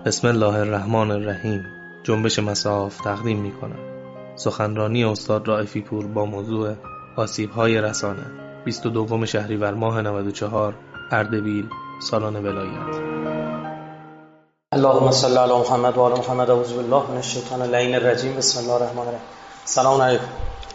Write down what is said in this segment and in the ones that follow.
بسم الله الرحمن الرحیم. جنبش مصاف تقدیم می‌کند سخنرانی استاد رائفی پور با موضوع آسیب‌های رسانه 22 شهریور ماه 94 اردبیل سالن ولایت. اللهم صل علی محمد و آل محمد. اعوذ بالله من الشیطان اللعین الرجیم. بسم الله الرحمن الرحیم. سلام علیکم.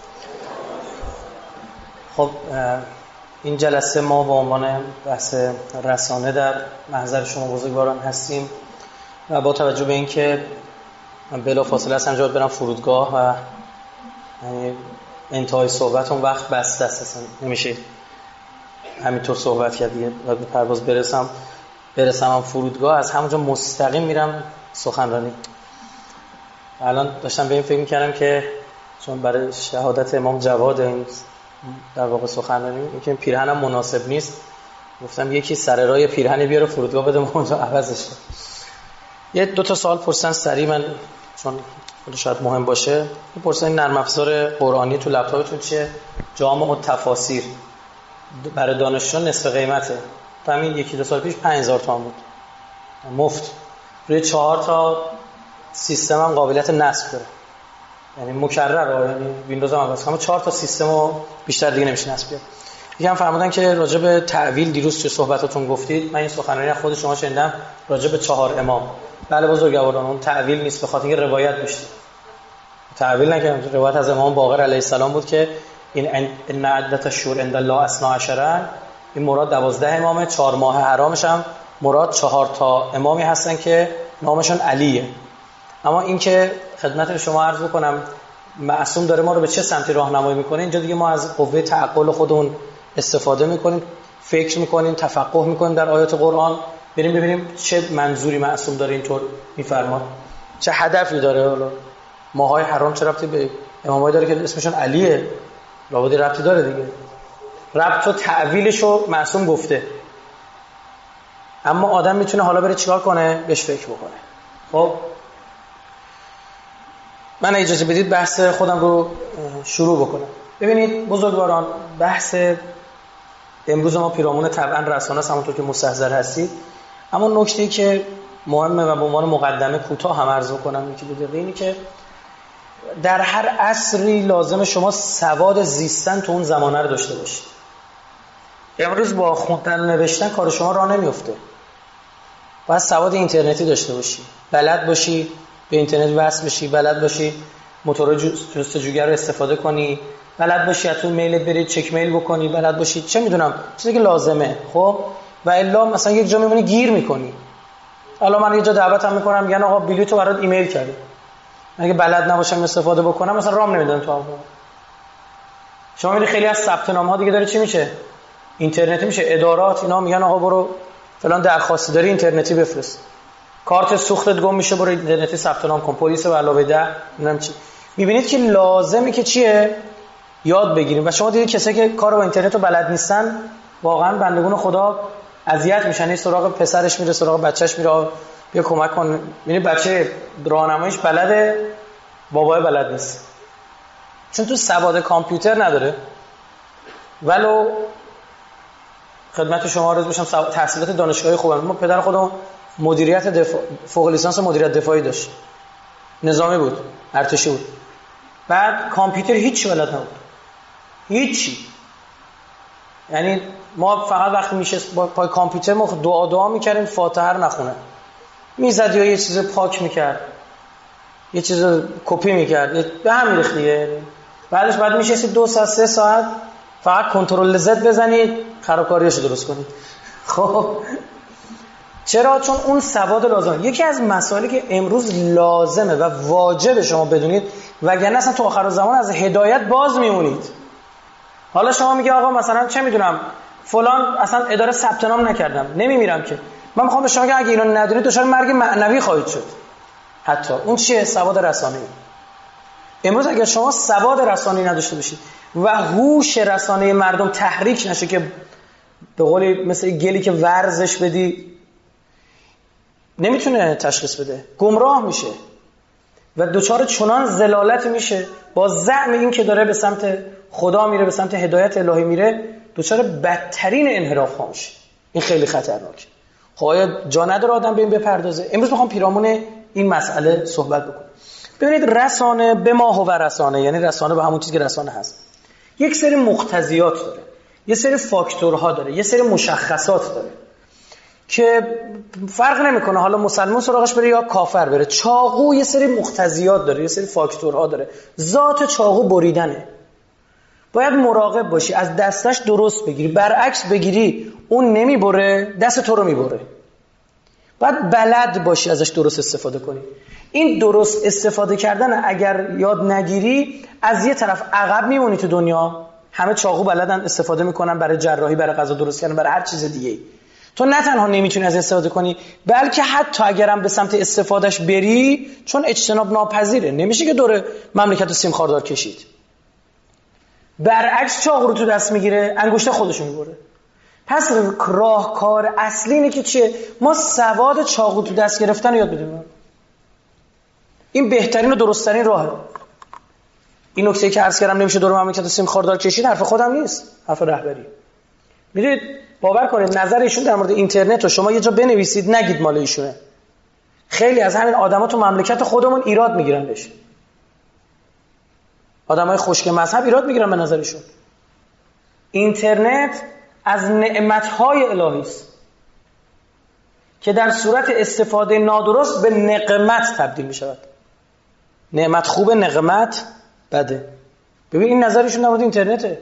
خب این جلسه ما با عنوان بحث رسانه در محضر شما بزرگواران هستیم و با توجه به اینکه من بلافاصله اصلا جواب برم فرودگاه و یعنی انتهای صحبت اون وقت بسته است، اصلا نمیشه همینطور صحبت کرد دیگه. باید به پرواز برسم فرودگاه، از همونجا مستقیم میرم سخنرانی. الان داشتم به این فکر میکردم که چون برای شهادت امام جواد این در واقع سخنرانی اینکه پیرهنم مناسب نیست، گفتم یکی سر راه پیرهن بیاره فرودگاه بده ما اونجا عوضش کنم. یه دو تا سوال پرسن سریع، من چون شاید مهم باشه پرسن. نرم افزار قرآنی تو لپتاپتون چیه؟ جامع التفاسیر برای دانشجویان نصف قیمته. تا همین یکی دو سال پیش 5000 تومان بود مفت. روی 4 تا سیستم هم قابلیت نصب داره، یعنی مکرر، یعنی ویندوز هم عوض کنم 4 تا سیستمو بیشتر دیگه نمیشه نصب کنه. یکم فرمودن که راجع به تعویل دیروز تو صحبتاتون گفتید. من این سخنرانی خود شما شنیدم راجع به 4 امام. بله بزرگواران، اون تعویل نیست، به خاطر اینکه روایت داشت. تعویل نکردم، روایت از امام باقر علیه السلام بود که این عدت الشهور عند الله 12، این مراد 12 امامه. 4 ماه حرامش هم مراد 4 تا امامی هستن که نامشون علیه. اما این که خدمت شما عرض بکنم معصوم داره ما رو به چه سمتی راهنمایی میکنه، اینجا دیگه ما از قوه تعقل خودمون استفاده میکنیم، فکر میکنیم، تفقه میکنیم در آیات قرآن، بریم ببینیم چه منظوری معصوم داره اینطور میفرماد، چه هدفی داره. حالا ماهای حرام چه ربطی به امامایی داره که اسمشون علیه؟ لابد ربطی داره دیگه. ربط و تعویلشو معصوم گفته، اما آدم میتونه حالا بره چیکار کنه؟ بهش فکر بکنه. خب من اجازه بدید بحث خودم رو شروع بکنم. ببینید بزرگواران، بحث امروز ما پیرامون طبعا رسانه است، همونطور که مستحضر هستید. اما نکته‌ای که مهمه و به عنوان مقدمه کوتاه هم عرض کنم اینی که در هر عصری لازم شما سواد زیستن تو اون زمانه رو داشته باشید. امروز با خوندن و نوشتن کار شما راه نمیفته. باید سواد اینترنتی داشته باشی، بلد باشی به اینترنت وصل بشی، بلد باشی موتور جستجوگر رو استفاده کنی، بلد باشی از تو میل برید چک میل بکنی، بلد باشی چه میدونم چیزی که لازمه. خب و الا مثلا یک جا میمونی گیر میکنی. حالا من یه جا دعوتم میکنم میگن آقا بلیطو برات ایمیل کردم، اگه بلد نباشم استفاده بکنم مثلا رام نمیدن تو. شما میبینید خیلی از ثبت نام ها دیگه داره چی میشه؟ اینترنتی میشه. ادارات اینا میگن آقا برو فلان درخواستی داری اینترنتی بفرست. کارت سوختت گم میشه برو اینترنتی ثبت نام کن. پلیس و علاوه ده نمیدونم چی. میبینید که لازمه که چیه؟ یاد بگیریم. و شما دیدید کسایی که کار با اینترنت رو بلد نیستن واقعا بندگون خدا اذیت میشن. این سراغ پسرش میره، سراغ بچهش میره، بیا کمک کن. میبینید بچه راهنماییش بلده، بابای بلد نیست، چون تو سواد کامپیوتر نداره. ولو خدمت شما عرض بشم تحصیلات دانشگاهی خوبه. ما پدر خودم مدیریت فوق لیسانس مدیریت دفاعی داشت، نظامی بود، ارتشی بود. بعد کامپیوتر هیچ بلد نبود، هیچی. یعنی ما فقط وقتی میشه با پای کامپیوتر ما دعا میکردیم فاتحه رو نخونه، میزد یا یه چیز پاک میکرد، یه چیز کپی میکرد، به هم میریخت دیگه. بعدش بعد میشستید 2 ساعت 3 ساعت فقط کنترل زد بزنید خرابکاریاشو درست کنید. خب چرا؟ چون اون سواد لازمه. یکی از مسائلی که امروز لازمه و واجب شما بدونید، وگرنه اصلا تو آخر زمان از هدایت باز میمونید. حالا شما میگه آقا مثلا چه میدونم فلان اصلا اداره ثبت نام نکردم نمیمیرم که. من میخوام به شما بگم اگه اینو ندونید دچار مرگ معنوی خواهید شد. حتی اون چیه؟ سواد رسانه‌ای. امروز اگر شما سواد رسانه‌ای نداشته باشید و هوش رسانه مردم تحریک نشه که به قولی مثل گلی که ورزش بدی نمیتونه تشخیص بده، گمراه میشه و دوچار چنان زلالت میشه با زعم این که داره به سمت خدا میره، به سمت هدایت الهی میره، دوچار بدترین انحراف میشه. این خیلی خطرناکه. خب آیا جا نداره آدم به این بپردازه؟ امروز میخوام پیرامون این مسئله صحبت بکنم. ببینید رسانه به ما هو رسانه، یعنی رسانه به همون چیزی که رسانه هست، یک سری مقتضیات داره، یه سری فاکتورها داره، یه سری مشخصات داره که فرق نمیکنه حالا مسلمان سراغش بره یا کافر بره. چاقو یه سری مقتضیات داره، یه سری فاکتورها داره. ذات چاقو بریدنه، باید مراقب باشی از دستش درست بگیری، برعکس بگیری اون نمیبره، دست تو رو میبره. باید بلد باشی ازش درست استفاده کنی. این درست استفاده کردن اگر یاد نگیری از یه طرف عقب میمونی تو دنیا. همه چاقو بلدن استفاده میکنن برای جراحی، برای غذا درست کردن، برای هر چیز دیگه. تو نه تنها نمیتونی از استفاده کنی، بلکه حتی اگرم به سمت استفادهش بری، چون اجتناب ناپذیره، نمیشه که دور مملکت رو سیم خاردار کشید. برعکس چاقو رو تو دست میگیره، انگشت خودشو میبره. پس راهکار اصلی اینه که چیه؟ ما سواد چاقو تو دست گرفتن رو یاد بدیم. این بهترین و درست‌ترین راهه. این نکته که عرض کردم نمیشه دور مملکت سیم خاردار کشید، حرف خودم نیست، حرف رهبری. میدونید باور کنید نظر ایشون در مورد اینترنت رو شما یه جا بنویسید نگید مال ایشونه. خیلی از همین آدما تو مملکت خودمون ایراد میگیرن بهش. آدمای خشک مذهب ایراد میگیرن به نظرشون. اینترنت از نعمت‌های الهی است که در صورت استفاده نادرست به نقمت تبدیل می‌شود. نعمت خوبه، نقمت بده. ببین این نظرشون در مورد اینترنته.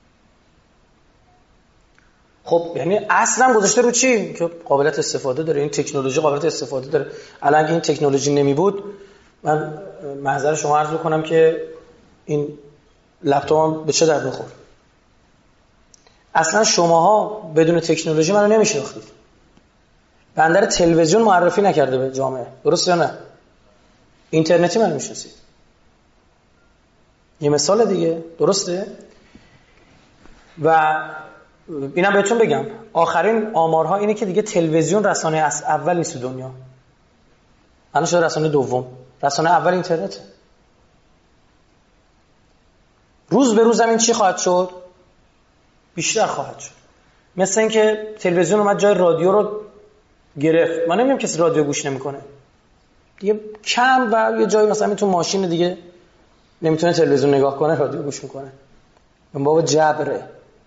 خب یعنی اصلا گذاشته رو چی؟ که قابلیت استفاده داره، این تکنولوژی قابلیت استفاده داره. الان اگه این تکنولوژی نمی بود، من معذرت شما عرض بکنم که این لپتاپم به چه درد می‌خورد. اصلا شماها بدون تکنولوژی منو نمی‌شناختید. بندر تلویزیون معرفی نکرده به جامعه، درست یا نه؟ اینترنتی منو می‌شناسید. یه مثال دیگه، درسته؟ و اینم بهتون بگم آخرین آمارها اینه که دیگه تلویزیون رسانه اول نیست دنیا. الان شده رسانه دوم. رسانه اول اینترنته. روز به روز این چی خواهد شد؟ بیشتر خواهد شد. مثل این که تلویزیون اومد جای رادیو رو گرفت. من نمیگم کسی رادیو گوش نمیکنه. دیگه کم و یه جایی مثلا تو ماشین دیگه نمیتونه تلویزیون نگاه کنه، رادیو گوش میکنه. من بابا جبره.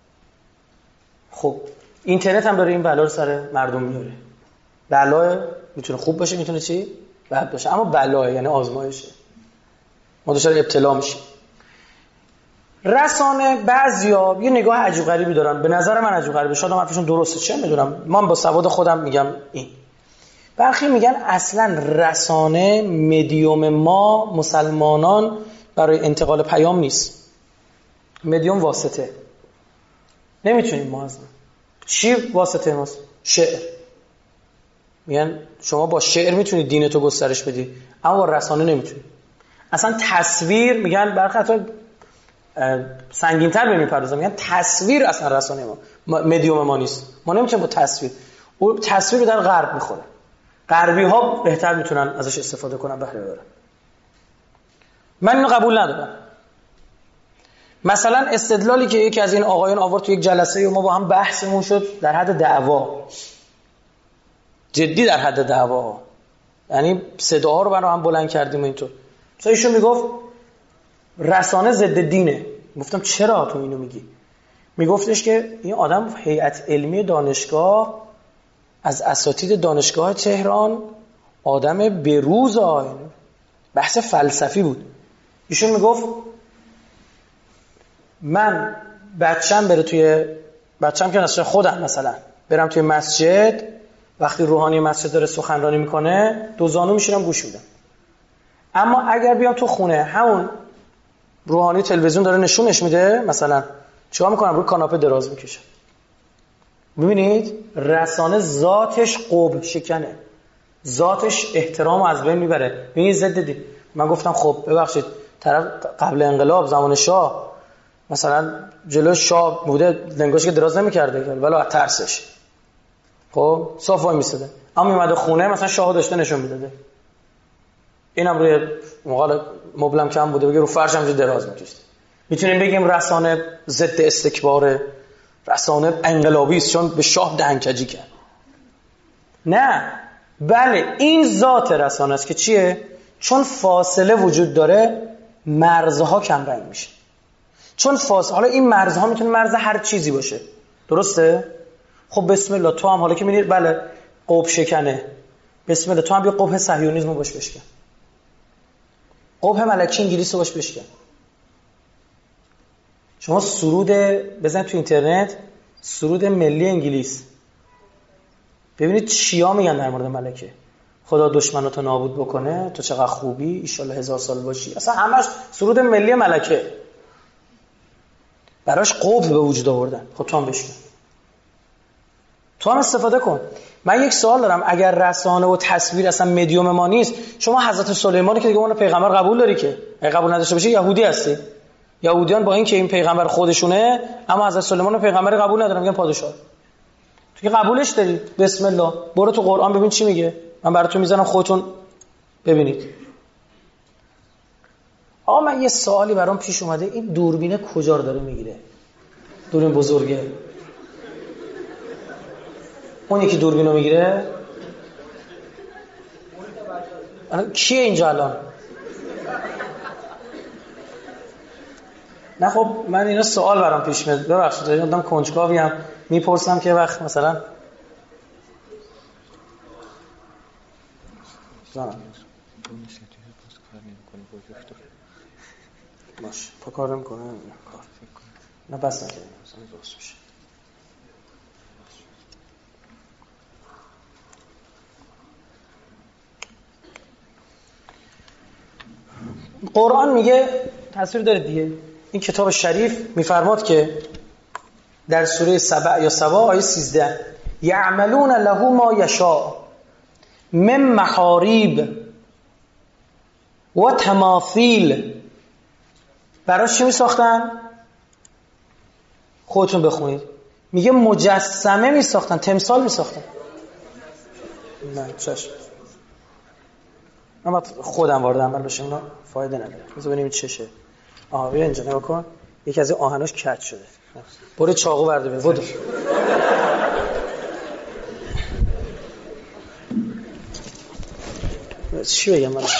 خب اینترنت هم داره این بلا رو سر مردم میاره. بلا میتونه خوب باشه، میتونه چی؟ بد باشه، اما بلا یعنی آزمایشه. ما دچار ابتلا میشیم. رسانه بعضیا یه نگاه عجیب غریبی دارن، به نظر من عجیب غریبه، شاید حرفشون درسته، چه میدونم، من با سواد خودم میگم این. برخی میگن اصلا رسانه مدیوم ما مسلمانان برای انتقال پیام نیست، مدیوم واسطه. نمیتونیم ما از چی واسطه ماست؟ شعر. میگن شما با شعر میتونید دینتو گسترش بدی، اما با رسانه نمیتونید. اصلا تصویر، میگن برخی حتی سنگین‌تر میپردازن، میگن تصویر اصلا رسانه ما مدیوم ما نیست، ما نمیتونیم با تصویر. اون تصویر رو در غرب میخوره، غربی ها بهتر میتونن ازش استفاده کنن، بهره ببرن. من اینو قبول ندارم. مثلا استدلالی که یکی از این آقایان آورد تو یک جلسه و ما با هم بحثمون شد در حد دعوا، جدی در حد دعوا، یعنی صداها رو برای هم بلند کردیم و اینطور. مثلا ایشون میگفت رسانه ضد دینه. گفتم چرا تو اینو میگی؟ میگفتش که این آدم هیئت علمی دانشگاه، از اساتید دانشگاه تهران، آدم بروز، بحث فلسفی بود. ایشون میگفت من بچم که مثلا خودم مثلا برم توی مسجد، وقتی روحانی مسجد داره سخنرانی میکنه دو زانو میشینم گوش میدم. اما اگر بیام تو خونه همون روحانی تلویزیون داره نشونش میده مثلا، چیکار میکنم؟ روی کاناپه دراز میکشم. ببینید رسانه ذاتش قبح شکنه، ذاتش احترام از بین میبره. ببینید ضد دین. من گفتم خب ببخشید، طرف قبل انقلاب زمان شاه مثلا جلو شاه بوده، لنگاش که دراز نمیکرده ولی از ترسش خب صاف وای میساده، اما میومده خونه مثلا شاه داشته نشون میداده، اینم روی مبلم کم بوده بگه رو فرش همجوری دراز میکشته. میتونیم بگیم رسانه ضد استکباره، رسانه انقلابی است چون به شاه دهنکجی کرد. نه، بله این ذات رسانه است که چیه؟ چون فاصله وجود داره مرزها کم رنگ میشه. چون فاصله، حالا این مرزها میتونه مرز هر چیزی باشه، درسته؟ خب بسم الله، تو هم حالا که می‌بینید بله قبح شکنه، بسم الله تو هم بیا قبح صهیونیسم باش بشکن، قبح ملکی انگلیس رو باش بشکن. شما سرود بزنید تو اینترنت، سرود ملی انگلیس، ببینید چیا میگن در مورد ملکه. خدا دشمناتو نابود بکنه، تو چقدر خوبی، ایشالله 1000 سال باشی. اصلا همش سرود ملی ملکه، براش قبح به وجود آوردن. خب تو هم بشکن، تو هم استفاده کن. من یک سوال دارم، اگر رسانه و تصویر اصلا مدیوم ما نیست، شما حضرت سلیمانی که دیگه اون پیغمبر قبول داری که؟ اگه قبول نداشته باشی یهودی هستی. یهودیان با این که این پیغمبر خودشونه، اما حضرت سلیمان پیغمبر قبول ندارن، میگن پادشاه. تو که قبولش داری، بسم الله برو تو قرآن ببین چی میگه. من براتون میذارم خودتون ببینید. آقا من یه سوالی برام پیش اومده، این دوربینه کجا رو داره میگیره؟ دوربین بزرگه، اون یکی دوربینو میگیره؟ کیه اینجا الان؟ نه خب من اینا سوال برام پیش میاد، ببخشید آدم کنجکاوی ام، میپرسم که وقت مثلا باشه تا کار نمیکنه کار نه بس نکنه مثلا درست میشه. قرآن میگه، تصویر دارید دیگه، این کتاب شریف میفرماد که در سوره سبع یا سبا آیه 13 یعملون له ما یشاء من محاریب و تماثیل. براش چی میساختن؟ خودتون بخونید. میگه مجسمه میساختن، تمثال میساختن. نه چشم، من خودم وارد عمل بشم اینا فایده نداره. بذار ببینیم چشه. بیا اینجا نگاه کن، یکی از این آهناش کج شده. برو چاقو برده بده. چی بگم من؟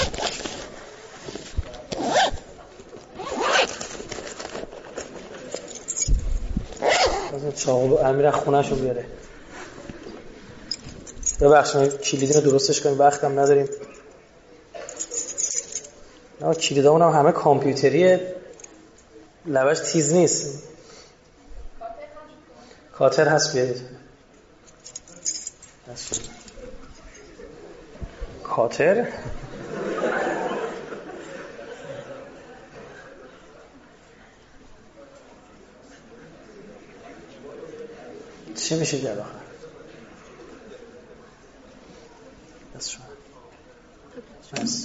بذار چاقو امیر خونه‌شو بیاره. ببخشید کلیدی رو درستش کنیم، وقتم نداریم. نه کلیدامون هم همه کامپیوتریه، لبش تیز نیست. کاتر هست بیارید. کاتر چی میشه در آخر؟ بس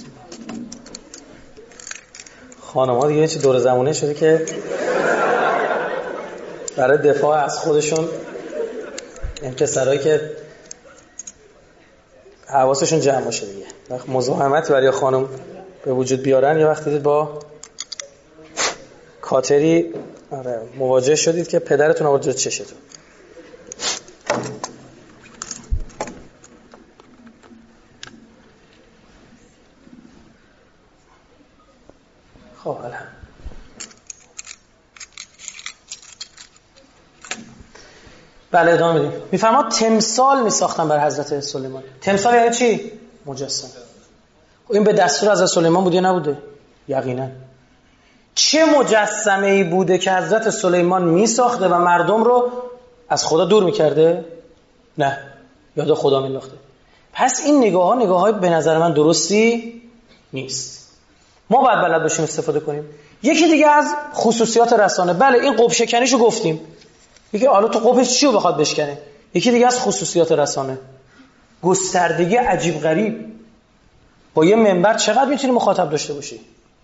خانم‌ها دیگه چه دور زمونه شده که برای دفاع از خودشون این پسرایی که حواسشون جمع باشه دیگه، وقت مزاحمت برای خانم به وجود بیارن، یه وقتی دید با کاتری مواجه شدید که پدرتون آورد جلوی چشتون. خب بله ادامه میدیم. میفرماد تمثال میساختن بر حضرت سلیمان. تمثال یعنی چی؟ مجسم. این به دستور حضرت سلیمان بود یا نبوده؟ یقینا. چه مجسمه ای بوده که حضرت سلیمان میساخته و مردم رو از خدا دور میکرده؟ نه، یاد خدا مینداخته. پس این نگاه های به نظر من درستی نیست. ما باید بلد باشیم استفاده کنیم. یکی دیگه از خصوصیات رسانه، بله این قبح شکنیشو گفتیم، یکی حالا تو قبحش چیو بخواد بشکنه. یکی دیگه از خصوصیات رسانه گستردگی عجیب غریب. با یه منبر چقدر میتونی مخاطب داشته باشی؟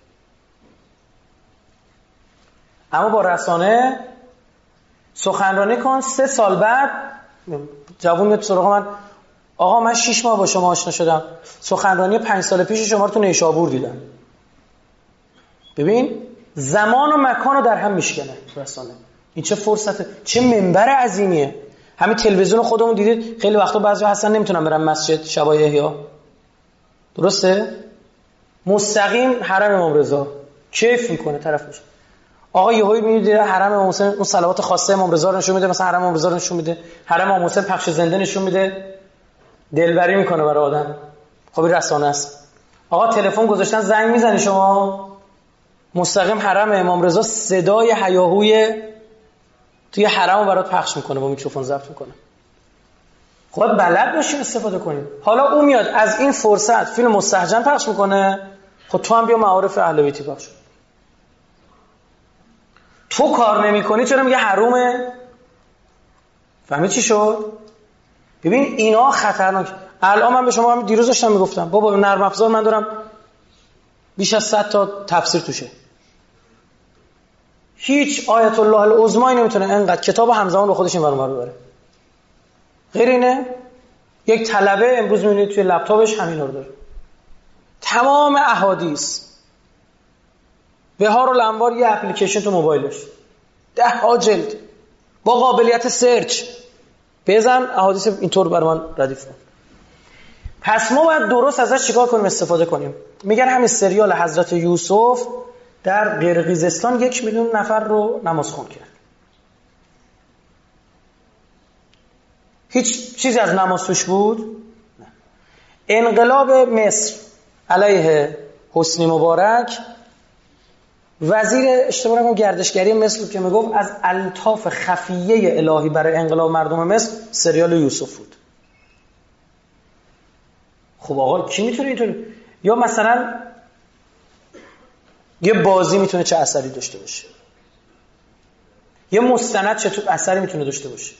اما با رسانه سخنرانی کن، 3 سال بعد جوون میاد سراغ من، آقا من 6 ماه با شما آشنا شدم، سخنرانی 5 سال پیش شما رو تو نیشابور دیدم. ببین زمان و مکان رو در هم میشکنه رسانه. این چه فرصته، چه منبر عظیمیه. همین تلویزیون خودمون دیدید خیلی وقتا بعضی هستن نمیتونن برن مسجد شبای احیا، درسته؟ مستقیم حرم امام رضا کیف میکنه طرف میشه. آقا یهویی میبینید حرم امام حسین اون صلوات خاصه امام رضا رو نشون میده، مثلا حرم امام رضا رو نشون میده، حرم امام حسین پخش زنده نشون میده، دلبری میکنه برای آدم. خب این رسانه است. آقا تلفن گذاشتن زنگ میزنی شما مستقیم حرم امام رضا صدای هیاهوی توی حرم رو برات پخش میکنه، با میکروفون ضبط میکنه. خب بلد باشیم استفاده کنیم. حالا اون میاد از این فرصت فیلم مستهجن پخش میکنه، خب تو هم بیا معارف اهل بیتی پخش. تو کار نمی‌کنی چرا میگه حرومه؟ فهمید چی شد؟ ببین اینا خطرناک. الان من به شما هم دیروز داشتم میگفتم بابا نرم افزار من دارم بیش از 100 تا تفسیر توشه، هیچ آیت الله العظمی نمیتونه انقدر کتاب همزمان رو خودش این ور اون ور ببره. غیر اینه یک طلبه امروز میبینید توی لپتاپش همین رو داره، تمام احادیث بهار الانوار یه اپلیکیشن تو موبایلش 10 جلد با قابلیت سرچ، بزن احادیث اینطور برای من ردیف کن. پس ما باید درست ازش چیکار کنیم؟ استفاده کنیم. میگن همین سریال حضرت یوسف در قرقیزستان 1 میلیون نفر رو نماز خوان کرد. هیچ چیزی از نماز توش بود؟ نه. انقلاب مصر علیه حسنی مبارک، وزیر اشتباه نکنم گردشگری مصر که میگفت از الطاف خفیه الهی برای انقلاب مردم مصر سریال یوسف بود. خب آقا کی میتونه اینطوری؟ یا مثلا یه بازی میتونه چه اثری داشته باشه، یه مستند چه اثری میتونه داشته باشه.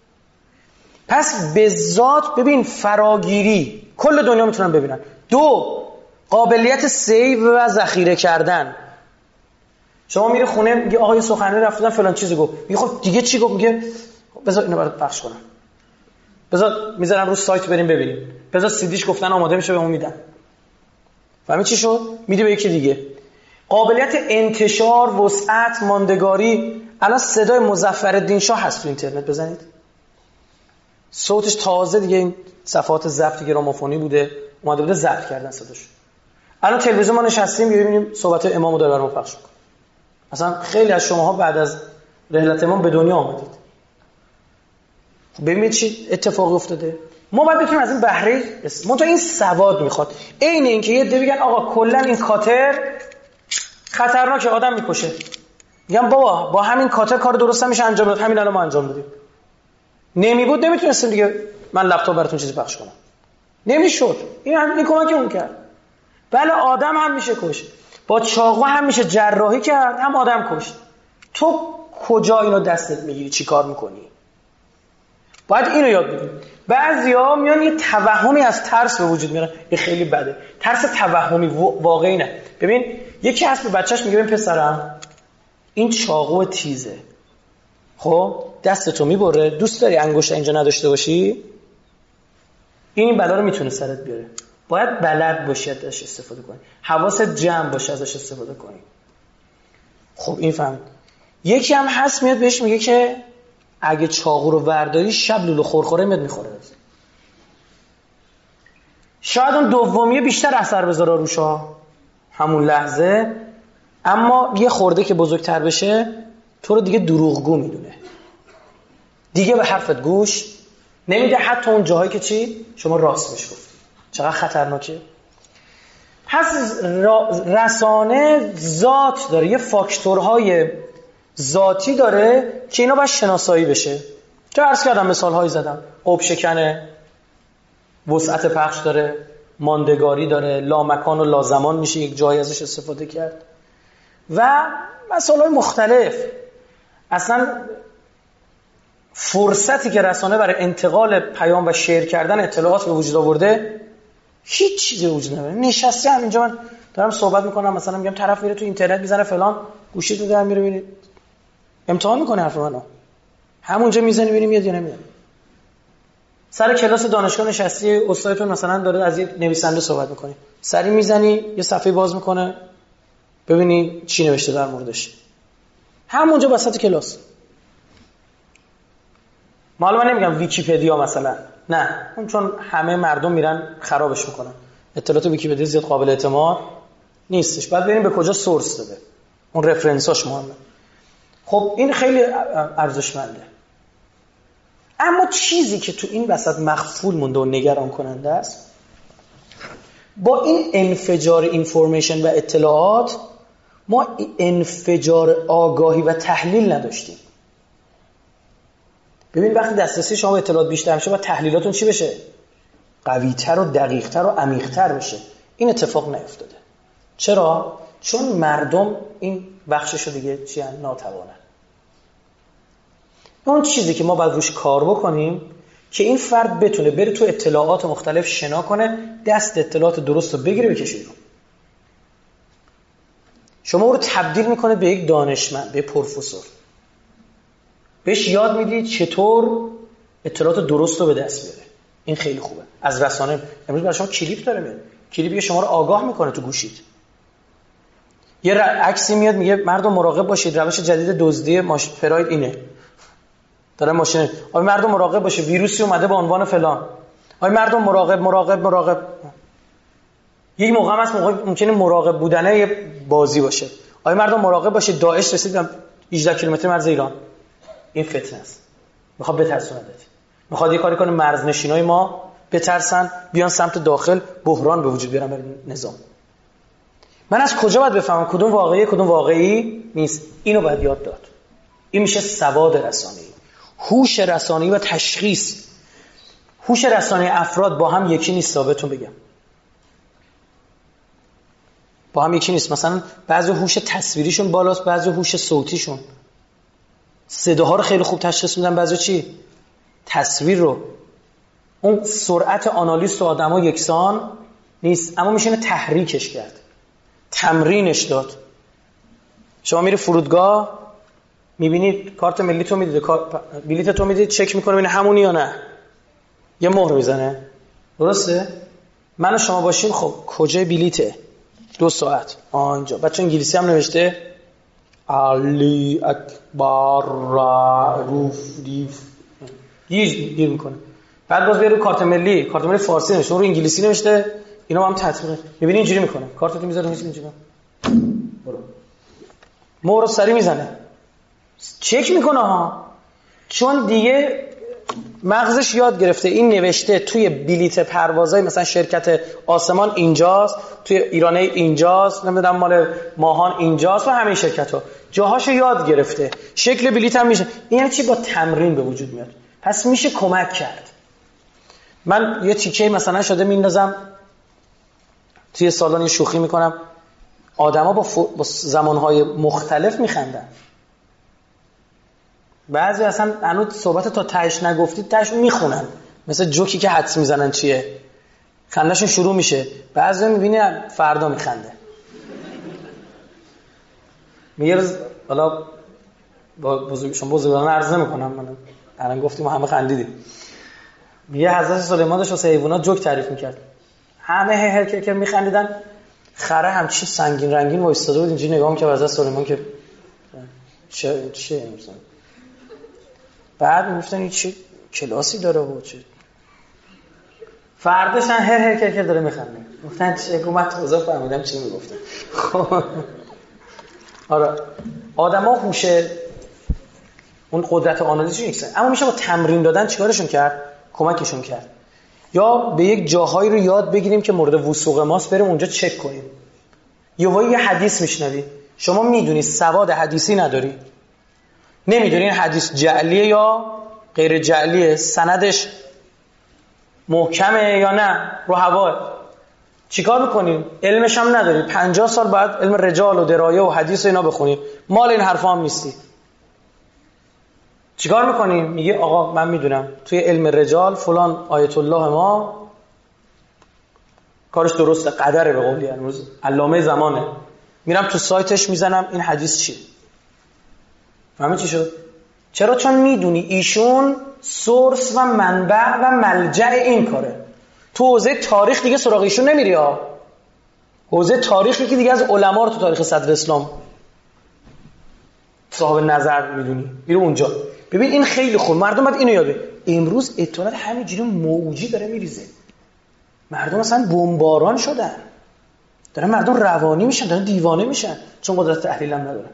پس به ذات ببین فراگیری کل دنیا میتونن ببینن. 2 قابلیت سیو و ذخیره کردن. شما میری خونه میگه آقا یه سخنرانی رفتن فلان چیزی گفت، میگه خب دیگه چی گفت؟ میگه بذار اینو برات پخش کنم، بذار میذارم رو سایت بریم ببینیم، بذار سیدیش گفتن آماده میشه بهمون میدن. فهمی چی شد؟ میدی به یکی دیگه. قابلیت انتشار، وسعت، ماندگاری. الان صدای مظفرالدین شاه هست تو اینترنت، بزنید صوتش تازه دیگه این صفحات ضبط گرامافونی بوده اومده بوده ضبط کردن صداش. الان تلویزیون ما نشستیم ببینیم صحبت امامو داره برامون پخش میکنه. مثلا خیلی از شماها بعد از رحلت امام به دنیا آمدید، ببینید چی اتفاقی افتاده. ما باید بتونیم از این بهره منتها این سواد میخواد. عین اینکه یه بگن آقا کلا این کاتر خطرناکه آدم میکشه، میگم بابا با همین کاتر کار درست میشه انجام داد، همین الان ما انجام دادیم. نمیبود نمیتونستیم دیگه من لپتاپ براتون چیزی پخش کنم، نمیشد. این کمکی اون کرد. بله آدم هم میشه کشت، با چاقو هم میشه جراحی کرد، هم آدم کشت. تو کجا اینو دستت میگیری چی کار میکنی؟ باید اینو یاد بگیریم. بعضیا میان یه توهمی از ترس به وجود میارن، یه خیلی بده. ترس توهمی واقعی نه. ببین یکی هست به بچهش میگه ببین پسرم این چاقو تیزه، خب دستتو میبره، دوست داری انگشت اینجا نداشته باشی؟ این بلا رو میتونه سرت بیاره. باید بلد باشی ازش استفاده کنی، حواست جمع باشه ازش استفاده کنی. خب این فهم. یکی هم هست میاد بهش میگه که اگه چاقو رو ورداری شب لولو خورخوره میاد میخوره. شاید اون دومیه بیشتر اثر بذاره روشا همون لحظه، اما یه خورده که بزرگتر بشه تو رو دیگه دروغگو میدونه، دیگه به حرفت گوش نمیده، حتی اون جاهایی که چی شما راست بهش گفتی. چقدر خطرناکه. پس رسانه ذات داره، یه فاکتورهای ذاتی داره که اینا باید شناسایی بشه. که عرض کردم مثالهایی زدم، قب شکنه، وسعت پخش داره، ماندگاری داره، لامکان و لازمان میشه یک جایی ازش استفاده کرد و مسائل مختلف. اصلا فرصتی که رسانه برای انتقال پیام و شیر کردن اطلاعات به وجود آورده هیچ چیزی وجود نداره. نشسته همینجا من دارم صحبت میکنم، مثلا میگم طرف میره تو اینترنت میزنه فلان، گوشی تو در میره ببینید امتحان میکنه حرف منو، همونجا میزنی ببینیم میاد یا نمیاد. سر کلاس دانشگاه نشستی استادتون مثلا داره از یه نویسنده صحبت میکنه، سری میزنی یه صفحه باز میکنه ببینی چی نوشته در موردش، همونجا وسط کلاس. من نمیگم ویکی‌پدیا مثلا، نه، اون چون همه مردم میرن خرابش میکنن. اطلاعات ویکی‌پدیا زیاد قابل اعتماد نیستش. بعد ببینیم به کجا سورس داده، اون رفرنساش مهمه. خب این خیلی ارزشمنده. اما چیزی که تو این وسط مخفول مونده و نگران کننده است، با این انفجار اینفورمیشن و اطلاعات ما انفجار آگاهی و تحلیل نداشتیم. ببین وقتی دسترسی شما به اطلاعات بیشتر میشه و تحلیلاتون چی بشه؟ قوی‌تر و دقیق‌تر و عمیق‌تر بشه. این اتفاق نیفتاده. چرا؟ چون مردم این بخششو دیگه چی ان؟ ناتوانن. اون چیزی که ما باید روش کار بکنیم که این فرد بتونه بره تو اطلاعات مختلف شنا کنه، دست اطلاعات درست رو بگیره بکشه بیرون. شما او رو تبدیل میکنه به یک دانشمند، به پروفسور. بهش یاد میدید چطور اطلاعات درست رو به دست بیاره. این خیلی خوبه. از رسانه امروز برای شما کلیپ داره میاد. کلیپی که شما رو آگاه میکنه تو گوشید. یه عکسی میاد میگه مردم مراقب باشید، روش جدید دزدی پراید اینه. داره ماشین. آی مردم مراقب باشه، ویروسی اومده با عنوان فلان. آی مردم مراقب. یک موقع هم هست ممکنه مراقب بودنه یه بازی باشه. آی مردم مراقب باشید، داعش رسید 18 کیلومتر مرز ایران. این فتنه است. میخواد بترسونه. میخواد یه کاری کنه مرزنشینای ما بترسن، بیان سمت داخل، بحران به وجود بیارن برای نظام. من از کجا باید بفهمم کدوم واقعیه کدوم واقعی نیست؟ اینو باید یاد داد. این میشه سواد رسانه‌ای. هوش رسانه‌ای و تشخیص. هوش رسانه‌ای افراد با هم یکی نیست، ثابتون بگم. با هم یکی نیست. مثلا بعضی هوش تصویریشون بالاست، بعضی هوش صوتیشون. صداها رو خیلی خوب تشخیص میدن، بعضی چی؟ تصویر رو. اون سرعت آنالیز تو آدم‌ها یکسان نیست، اما میشه تحریکش کرد، تمرینش داد. شما میری فرودگاه میبینید کارت ملی تو میدید، بلیط تو میدید، چک میکنه ببینه همونی یا نه، یه مهر میزنه. درسته؟ من و شما باشیم، خب کجای بلیطه؟ 2 ساعت اینجا. بچه انگلیسی هم نوشته علی اکبر روف دیف گیر میکنه. بعد باز بیاره کارت ملی فارسی نوشته، رو انگلیسی نوشته، اینا هم تطبیق. میبینی اینجوری میکنه، کارتتو میذاره اینجوری، برو مهر رو سری میزنه، چک میکنه ها، چون دیگه مغزش یاد گرفته این نوشته توی بلیت پروازای مثلا شرکت آسمان اینجاست، توی ایرانه اینجاست، نمیدونم مال ماهان اینجاست و همین شرکت‌ها جاهاشو یاد گرفته، شکل بلیت هم میشه. این یعنی چی؟ با تمرین به وجود میاد. پس میشه کمک کرد. من یه تیکه مثلا شده میندازم توی سالن، شوخی میکنم، آدما با زمانهای مختلف میخندن. بعضی اصلا هنوز صحبت تا تهش نگفتید تهش میخونن، مثل جوکی که حدس میزنن چیه، خندهشون شروع میشه. بعضی میبینی فردا میخنده. میگه حالا با شما بزرگان عرض نمیکنم، من الان گفتیم همه خندیدیم. میگه حضرت سلیمان داشت واسه حیوانات جوک تعریف میکرد، همه هر میخندیدن. خره همچین سنگین رنگین وایستاده بود اینجوری نگاه میکرد حضرت سلیمان که چه مثلا. بعد میگفتن این چه کلاسی داره و چه. فرداش هر داره میخنده. گفتن چه حکومت اوضاع فهمیدم چی میگفتن. آره آدما هوش اون قدرت آنالیزی نیست، اما میشه با تمرین دادن چیکارشون کرد؟ کمکشون کرد. یا به یک جاهایی رو یاد بگیریم که مورد وثوق ماست، بریم اونجا چک کنیم. یه حدیث میشنوی، شما میدونی سواد حدیثی نداری، نمیدونی این حدیث جعلیه یا غیر جعلیه، سندش محکمه یا نه، رو هوا. چیکار میکنیم؟ علمش هم نداری، 50 سال بعد علم رجال و درایه و حدیث و اینا بخونیم، مال این حرفا هم نیستی. چیکار میکنیم؟ میگه آقا من میدونم توی علم رجال فلان آیت الله ما کارش درسته، قدره، به قولی امروز علامه زمانه، میرم تو سایتش میزنم این حدیث چیه. فهمی چی شد؟ چرا؟ چون میدونی ایشون سورس و منبع و ملجأ این کاره. تو حوزه تاریخ دیگه سراغ ایشون نمیری ها. حوزه تاریخی که دیگه از علما رو تو تاریخ صدر اسلام صاحب نظر میدونی، میره اونجا. ببین این خیلی خوب، مردم باید اینو یاد بگیرن. امروز اطلاعات همینجوری موجی داره میریزه، مردم اصلا بمباران شدن، دارن مردم روانی میشن، دارن دیوانه میشن، چون قدرت تحلیل هم ندارن.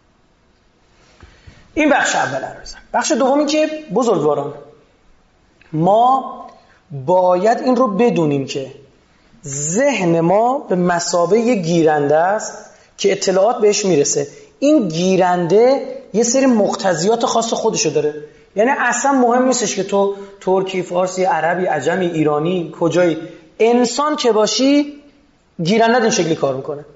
این بخش اول عرضم. بخش دومی که بزرگواران ما باید این رو بدونیم که ذهن ما به مثابه یک گیرنده است که اطلاعات بهش میرسه. این گیرنده یه سری مقتضیات خاص خودشو داره، یعنی اصلا مهم نیستش که تو ترکی، فارسی، عربی، عجمی، ایرانی، کجایی، انسان که باشی گیرنده این شکلی کار میکنه.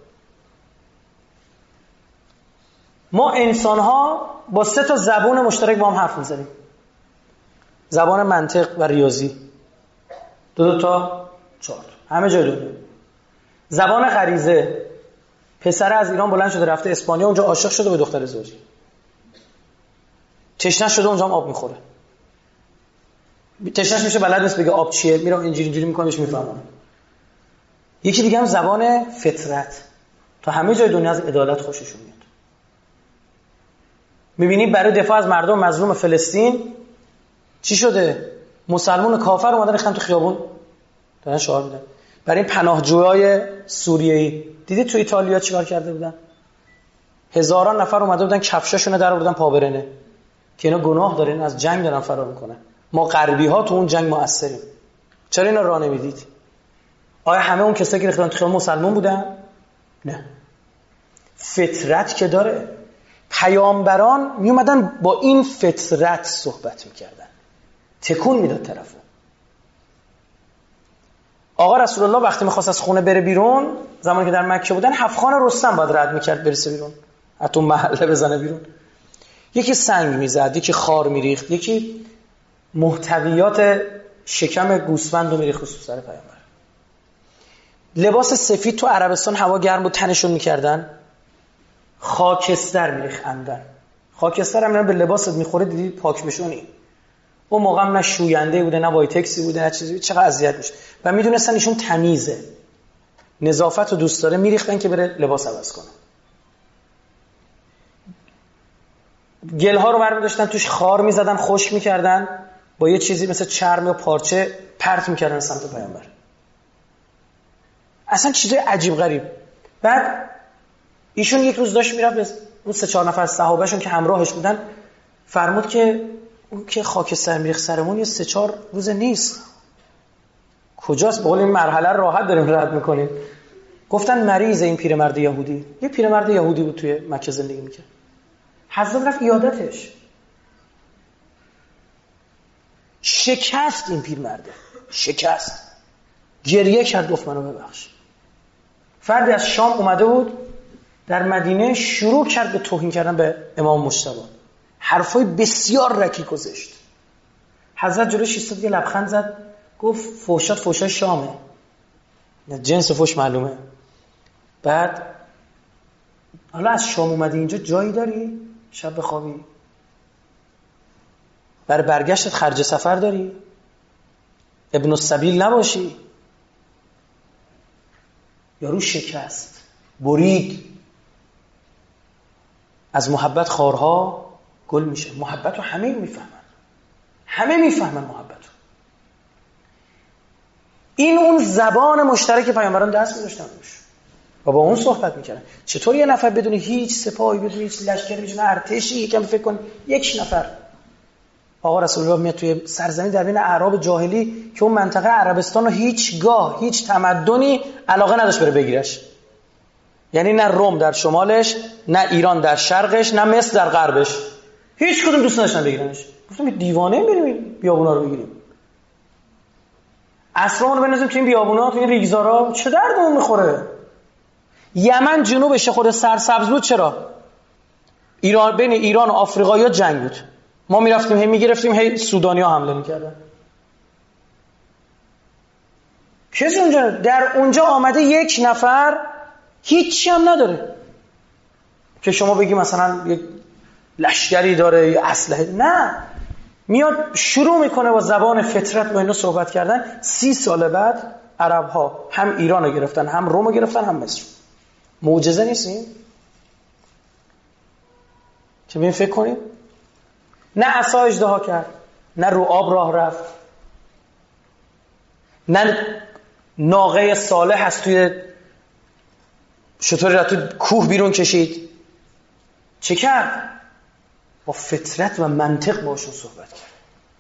ما انسان ها با 3 تا زبان مشترک با هم حرف میزنیم، زبان منطق و ریاضی، 2 تا 4 همه جای دنیا. زبان غریزه، پسر از ایران بلند شده رفته اسپانیا، اونجا عاشق شده به دختر زوجی، تشنه شده اونجا هم آب میخوره، تشنهش میشه بلد نیست بگه آب چیه، میره اینجوری میکنه بهش میفهمونه. یکی دیگه هم زبان فطرت، تا همه جای دنیا از عدالت خوششون میاد. میبینی برای دفاع از مردم مظلوم فلسطین چی شده؟ مسلمان کافر اومدن ریختن تو خیابون دارن شعار میدن. برای این پناهجویای سوریه‌ای دیدید تو ایتالیا چیکار کرده بودن؟ هزاران نفر اومده بودن کفشاشونو در آوردن پابرنه که اینا گناه دارن، از جنگ دارن فرار میکنن. ما غربی ها تو اون جنگ مؤثریم. چرا اینا راه نمیدید؟ آیا همه اون کسایی که ریختن تو خیابون مسلمان بودن؟ نه. فطرت که داره. پیامبران می اومدن با این فطرت صحبت میکردن، تکون میداد طرفو. آقا رسول الله وقتی میخواست از خونه بره بیرون، زمانی که در مکه بودن، 7 خان رستم باید رد میکرد برسه بیرون، حتی محله بزنه بیرون. یکی سنگ میزد، یکی خار میریخت، یکی محتویات شکم گوسفند رو میریخت خصوص سر پیامبر. لباس سفید تو عربستان هوا گرم بود تنشون میکردن، خاکستر میریختن. خاکستر هم به لباست میخوره، دیدی پاک بشونی. اون موقع هم نه شوینده بوده، نه وایتکسی بوده، نه چیزی. چقدر اذیت میشه. و میدونستن ایشون تمیزه، نظافت رو دوست داره، میریختن که بره لباس عوض کنه. گلها رو برمی‌داشتن توش خار میزدن، خشک میکردن، با یه چیزی مثل چرم یا پارچه پرت میکردن سمت پیامبر. اصلا چیزای عجیب غریب. بعد ایشون یک روز داشت میرفت، اون 3-4 نفر صحابهشون که همراهش بودن فرمود که اون که خاکستر میریخت سرمون یه 3-4 روز نیست. کجاست؟ بقول این مرحله راحت داریم رد میکنیم. گفتن مریض این پیرمرد یهودی. یه پیرمرد یهودی بود توی مکه زندگی میکرد. حضرت رفت عیادتش. شکست این پیرمرده، شکست، گریه کرد، گفت منو ببخش. فردی از شام اومده بود در مدینه، شروع کرد به توهین کردن به امام مجتبی، حرفای بسیار رکیک و زشت. حضرت جلوش ایستاد، یه لبخند زد، گفت فحشات فحشای شامه، نه جنس فحش معلومه. بعد حالا از شام اومدی اینجا جایی داری شب بخوابی؟ برای برگشتت خرج سفر داری؟ ابن السبیل نباشی؟ یارو شکست، برید. از محبت خارها گل میشه. محبت رو همه میفهمن، همه میفهمن محبت رو. این اون زبان مشترک پیامبران دست می‌ذاشتن روش و با اون صحبت میکردن. چطور یه نفر بدون هیچ سپاهی، بدون هیچ لشکری، بدون ارتشی، یکم فکر کن، یک نفر، آقا رسول الله میاد توی سرزمین در بین اعراب جاهلی که اون منطقه عربستان رو هیچگاه هیچ تمدنی علاقه نداشت بره بگیرش، یعنی نه روم در شمالش، نه ایران در شرقش، نه مصر در غربش، هیچ کدوم دوست نداشتن بگیرنش. گفتم دیوانه بریم بیابونا رو بگیریم، اسرامون رو بنازیم تو این بیابونا، تو این ریگزارا، چه دردمون میخوره؟ یمن جنوبش خود سرسبز بود. چرا؟ ایران، بین ایران و آفریقا جنگ بود، ما میرفتیم هی میگرفتیم، هی سودانیا حمله میکردن. کسی اونجا در اونجا آمده یک نفر هیچی هم نداره که شما بگی مثلا یک لشکری داره یا اسلحه، نه، میاد شروع میکنه با زبان فطرت با اینا صحبت کردن. 30 سال بعد عرب ها هم ایران رو گرفتن، هم روم رو گرفتن، هم مصر. معجزه نیست این؟ که ببین فکر کنیم نه عصا اژدها کرد، نه رو آب راه رفت، نه ناقه صالح از توی شطوری را تو کوه بیرون کشید. چه کرد؟ با فطرت و منطق باشون صحبت کرد.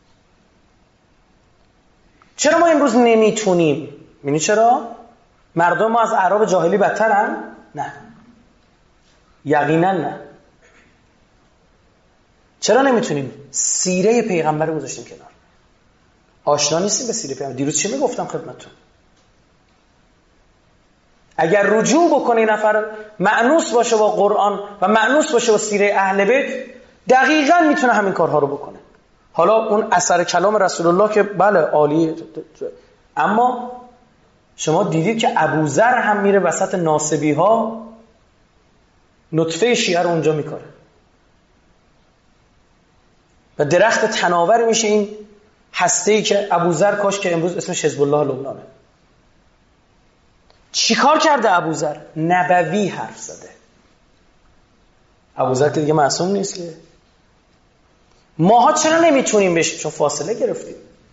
چرا ما امروز نمیتونیم؟ می‌بینی چرا؟ مردم ما از اعراب جاهلی بدترن؟ نه، یقینا نه. چرا نمیتونیم؟ سیره پیغمبر رو گذاشتیم کنار، آشنا نیستیم به سیره پیغمبر. دیروز چی میگفتم خدمتتون؟ اگر رجوع بکنه نفر مأنوس باشه با قرآن و مأنوس باشه با سیره اهل بیت، دقیقاً میتونه همین کارها رو بکنه. حالا اون اثر کلام رسول الله که بله عالیه، اما شما دیدید که ابوذر هم میره وسط ناصبی ها نطفه شیعه رو اونجا میکاره و درخت تناور میشه این هسته‌ای که ابوذر کاش که امروز اسمش حزب الله لبنانه. چی کار کرده ابوذر؟ نبوی حرف زده. ابوذر که دیگه معصوم نیست که. ماها چرا نمیتونیم بشیم؟ چون فاصله گرفتیم.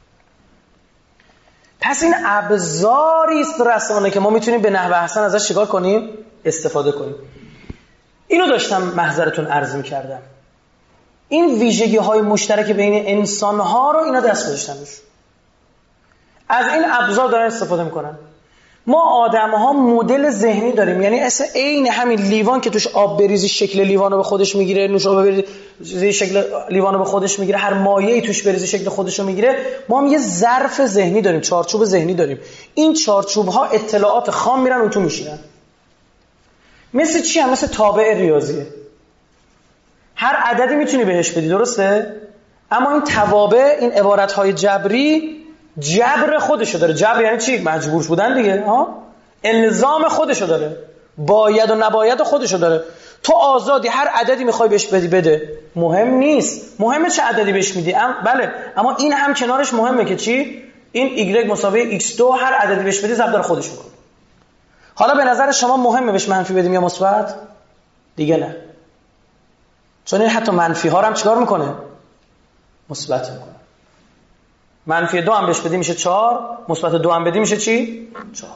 پس این ابزاری است رسانه که ما میتونیم به نحو احسن ازش چیکار کنیم؟ استفاده کنیم. اینو داشتم محضرتون عرض میکردم. این ویژگی های مشترک بین انسان ها رو اینا دست گذاشتن روش. از این ابزار دارن استفاده میکنن. ما آدم ها مدل ذهنی داریم، یعنی اصلا عین همین لیوان که توش آب بریزی شکل لیوان رو به خودش میگیره، نوشابه بریزی شکل لیوان رو به خودش میگیره، هر مایعی توش بریزی شکل خودش رو میگیره. ما هم یه ظرف ذهنی داریم، چارچوب ذهنی داریم. این چارچوب ها اطلاعات خام میرن اون تو میشینن. مثل چی هم؟ مثل تابع ریاضیه. هر عددی میتونی بهش بدی، درسته؟ اما این توابع، این عبارت‌های جبری جبر خودشو داره. جبر یعنی چی؟ مجبور بودن دیگه. الزام خودشو داره، باید و نباید خودشو داره. تو آزادی، هر عددی میخوای بهش بدی بده، مهم نیست. مهمه چه عددی بهش میدی. بله، اما این هم کنارش مهمه که چی؟ این y مساوی x2 هر عددی بهش بدی ضرب داره خودش میکنه. حالا به نظر شما مهمه بهش منفی بدیم یا مثبت؟ دیگه نه. چون این حتی منفی ها رو هم چیکار میکنه؟ مثبت میکنه. منفی 2 هم بهش بدی میشه 4، مثبت 2 هم بدی میشه چی؟ 4.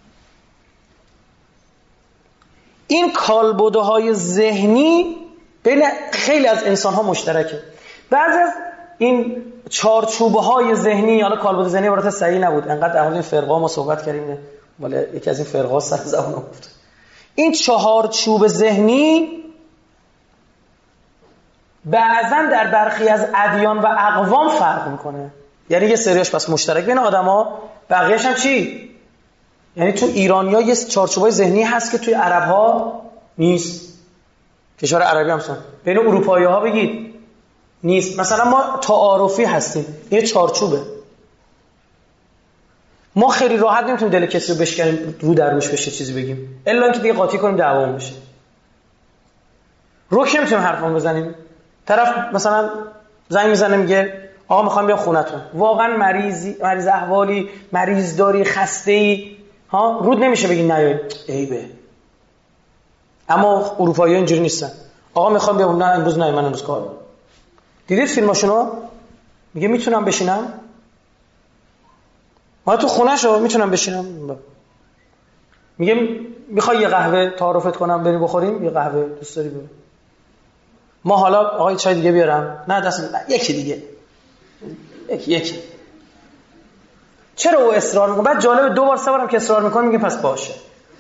این کالبدهای ذهنی بین خیلی از انسان ها مشترکه. بعضی از این چارچوبه های ذهنی، حالا کالبد ذهنی عبارت صحیح نبود، انقدر در مورد این فرقه ما صحبت کردیم، ولی یکی از این فرقه ها سر زبون گفت. این چهارچوب ذهنی بعضا در برخی از ادیان و اقوام فرق میکنه. یعنی یه سریاش پس مشترک بین آدما، بقیه‌اش هم چی؟ یعنی تو ایرانی‌ها یه چارچوبای ذهنی هست که توی عرب‌ها نیست. کشور عربی هم هستن. بین اروپایی‌ها بگید نیست. مثلا ما تعارفی هستیم، یه چارچوبه. ما خیلی راحت نمیتونیم دل کسی رو بشکنیم، رو در روش بشه چیزی بگیم، الا اینکه دیگه قاطی کنیم دعوامون بشه. روک نمیتونیم حرفمون بزنیم. طرف مثلا زنگ میزنه میگه آقا میخوام بیام خونتون، واقعا مریض احوالی، مریض داری، خسته‌ای، رود نمیشه بگی نه عیبه. اما اروپایی‌ها اینجوری نیستن. آقا میخوام بیام، نه امروز نه، من امروز کار دارم. دیدید فیلماشونو؟ میگه میتونم بشینم؟ ما تو خونه‌شو میتونم بشینم؟ میگه میخوای یه قهوه تعارفت کنم بریم بخوریم؟ یه قهوه دوست داری بریم؟ ما حالا آقای چای دیگه بیارم؟ نه دست نه، یکی دیگه، یکی. چرا او اصرار میکنه؟ بعد جالب 2 بار 3 بارم که اصرار میکنه میگه پس باشه.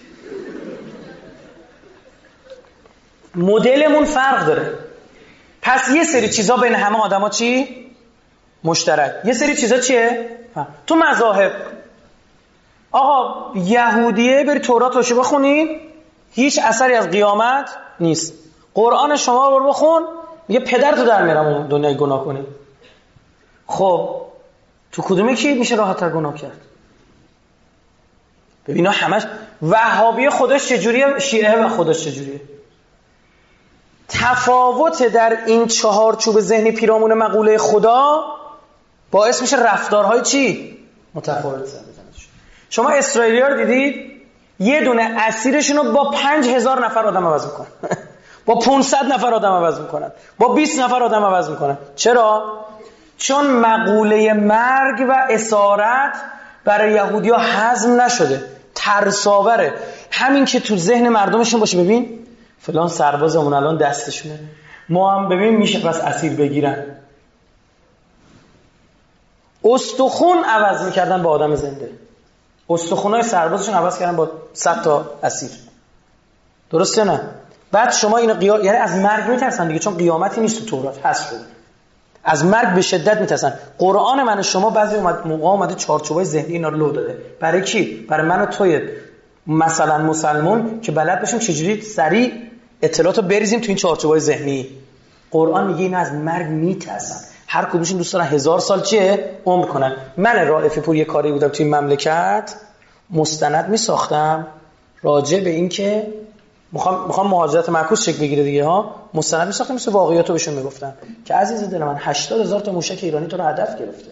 مدلمون فرق داره. پس یه سری چیزا بین همه آدما چی؟ مشترک. یه سری چیزا چیه؟ تو مذاهب آقا یهودیه بری تورات رو بخونید هیچ اثری از قیامت نیست. قرآن شما رو بخون میگه پدرتو در میارم اون دنیای گناه کنی. خب تو کدوم کی میشه راحت‌تر گناه کرد؟ ببینا همش وهابی خودش چجوریه، شیعه و خودش چجوریه. تفاوت در این چهارچوب ذهنی پیرامون مقوله خدا باعث میشه رفتارهای چی؟ متفاوت سر بزنه. شما اسرائیلی‌ها رو دیدید؟ یه دونه اسیرشون رو با 5000 نفر آدم عوض میکنن. با 500 نفر آدم عوض میکنن، با 20 نفر آدم عوض میکنن. چرا؟ چون مقوله مرگ و اسارت برای یهودی‌ها هضم نشده، ترساوره. همین که تو ذهن مردمشون باشه، ببین فلان سربازمون الان دستشونه، ما هم ببین میشه پس اسیر بگیرن. استخون عوض میکردن با آدم زنده، استخونای سربازشون عوض کردن با 100 تا اسیر. درسته نه؟ بعد شما اینو یعنی از مرگ میترسن دیگه، چون قیامتی نیست تو تورات هست شده. از مرگ به شدت میترسن. قرآن من و شما بعضی موقع اومده چارچوبای ذهنی اینا رو لو داده. برای کی؟ برای من و توی مثلا مسلمون که بلد بشیم چجوری سریع اطلاعاتو بریزیم تو این چارچوبای ذهنی. قرآن میگه اینا از مرگ میترسن. هر کدومشون دوست دارن 1000 سال چیه؟ عمر کنن. من رائفی پور یه کاری بودم توی مملکت، مستند میساختم راجع به این که میخوام مهاجرت معکوس شکل بگیره دیگه ها. مستند میساختم مثل واقعیاتو بهشون میگفتم که عزیز دل من 80,000 تا موشک ایرانی تو رو هدف گرفته.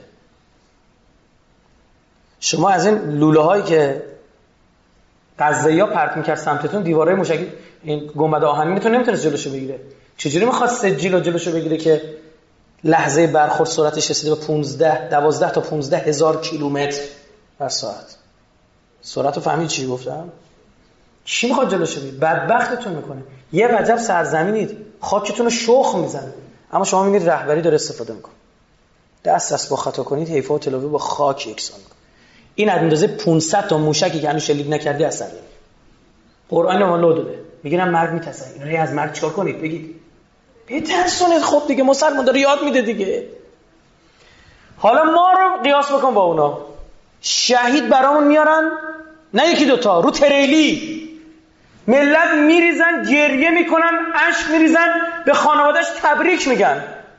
شما از این لوله هایی که غزه‌یا پرت میکرد سمتتون، دیوارهای موشکی این گنبد آهنینتون نمیتونه جلوشو بگیره. چجوری میخواد سجیل جلوشو بگیره که لحظه برخورد سرعتش رسیده به 12 تا 15 هزار کیلومتر بر ساعت؟ سرعتو فهمید چی گفتم؟ چی میخواد جلوشو بگیره؟ بدبختتون میکنه. یه وجب سرزمینید، خاکتون رو شخم میزنه، اما شما میبینید رهبری داره استفاده میکنه. دست با خطا کنید حیفا و تلاوی با خاک یکسان میکنه. این اندازه 500 تا موشکی که هنوز شلیک نکردی اثر داره. قرآن ما لو داده، میگن مرگ میترسن. اینا از مرگ چیکار کنید؟ بگید بترسونید. خب دیگه مسلمان داره یاد میده دیگه. حالا ما رو قیاس بکن با اونا. شهید برامون میارن، نه یکی دوتا، رو تریلی ملت میریزن، گریه میکنن، اشک میریزن، به خانواده‌اش تبریک میگن،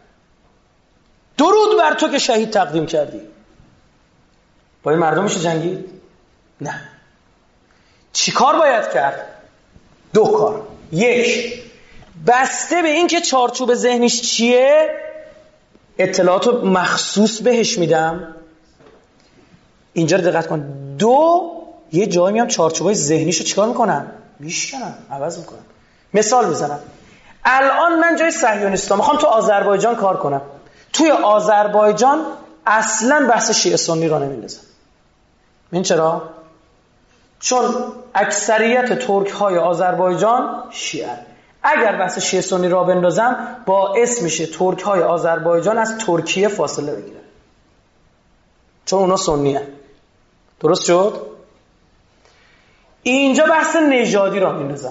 درود بر تو که شهید تقدیم کردی. با این مردم میشه جنگید؟ نه. چی کار باید کرد؟ 2 کار. 1، بسته به این که چارچوب ذهنیش چیه اطلاعات مخصوص بهش میدم. اینجا رو دقت کن. 2، یه جایی میام چارچوبای ذهنیشو چیکار میکنم؟ میشکنم، عوض میکنم. مثال میزنم. الان من جای صهیونیستا میخوام تو آذربایجان کار کنم. توی آذربایجان اصلا بحث شیعه سنی را نمیندازم. این چرا؟ چون اکثریت ترک های آذربایجان شیعه. اگر بحث شیعه سنی را بندازم باعث میشه ترک های آذربایجان از ترکیه فاصله بگیرن، چون اونا سنیه. درست شد؟ اینجا بحث نژادی را میندازم.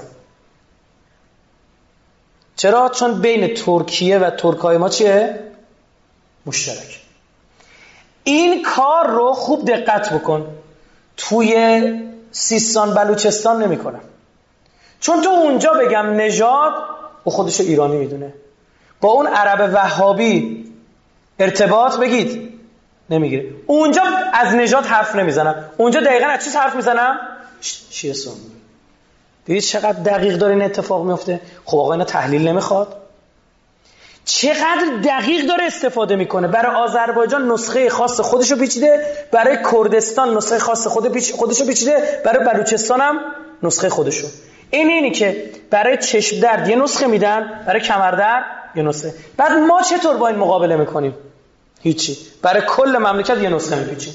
چرا؟ چون بین ترکیه و ترکای ما چیه؟ مشترک. این کار رو خوب دقت بکن. توی سیستان بلوچستان نمی کنم، چون تو اونجا بگم نژاد و خودشو ایرانی میدونه، با اون عرب وهابی ارتباط بگید نمیگیره. اونجا از نژاد حرف نمیزنم، اونجا دقیقاً از چی حرف میزنم؟ شیعه سنی. دیدید چقدر دقیق داره این اتفاق میفته؟ خب آقا اینا تحلیل نمیخواد؟ چقدر دقیق داره استفاده میکنه. برای آذربایجان نسخه خاص خودشو پیچیده، برای کردستان نسخه خاص خودشو پیچیده، برای بلوچستان هم نسخه خودشو. اینی که برای چشم درد یه نسخه میدن، برای کمر درد یه نسخه. بعد ما چطور با این مقابله میکنیم؟ هیچی. برای کل مملکت یه نسخه میپیچیم.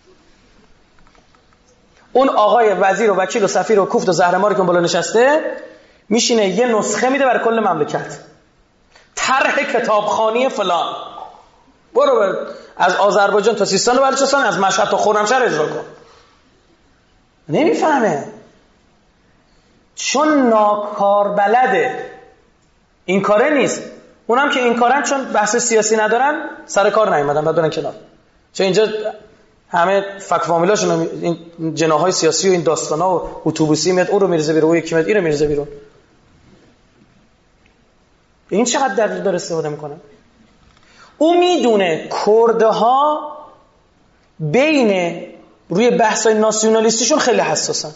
اون آقای وزیر و وکیل و سفیر و کوفت و زهرماری که بالا نشسته میشینه یه نسخه میده برای کل مملکت. طرح کتابخوانی فلان، برو از آذربایجان تا سیستان و بلوچستان، از مشهد تا خرمشهر اجرا کن. نمیفهمه، چون ناکار بلده. این کاره نیست. اونم که این کارن چون بحث سیاسی ندارن سر کار نیومدن، بعد برن کنار. چون اینجا همه فک فامیلاشون، این جناحای سیاسی و این داستانا و اتوبوسی میاد اون رو میرزه بیرون، یکی میاد این رو میرزه بیرون. این چقدر دقیق داره استفاده میکنه. او میدونه کردها بین روی بحثای ناسیونالیستیشون خیلی حساسن.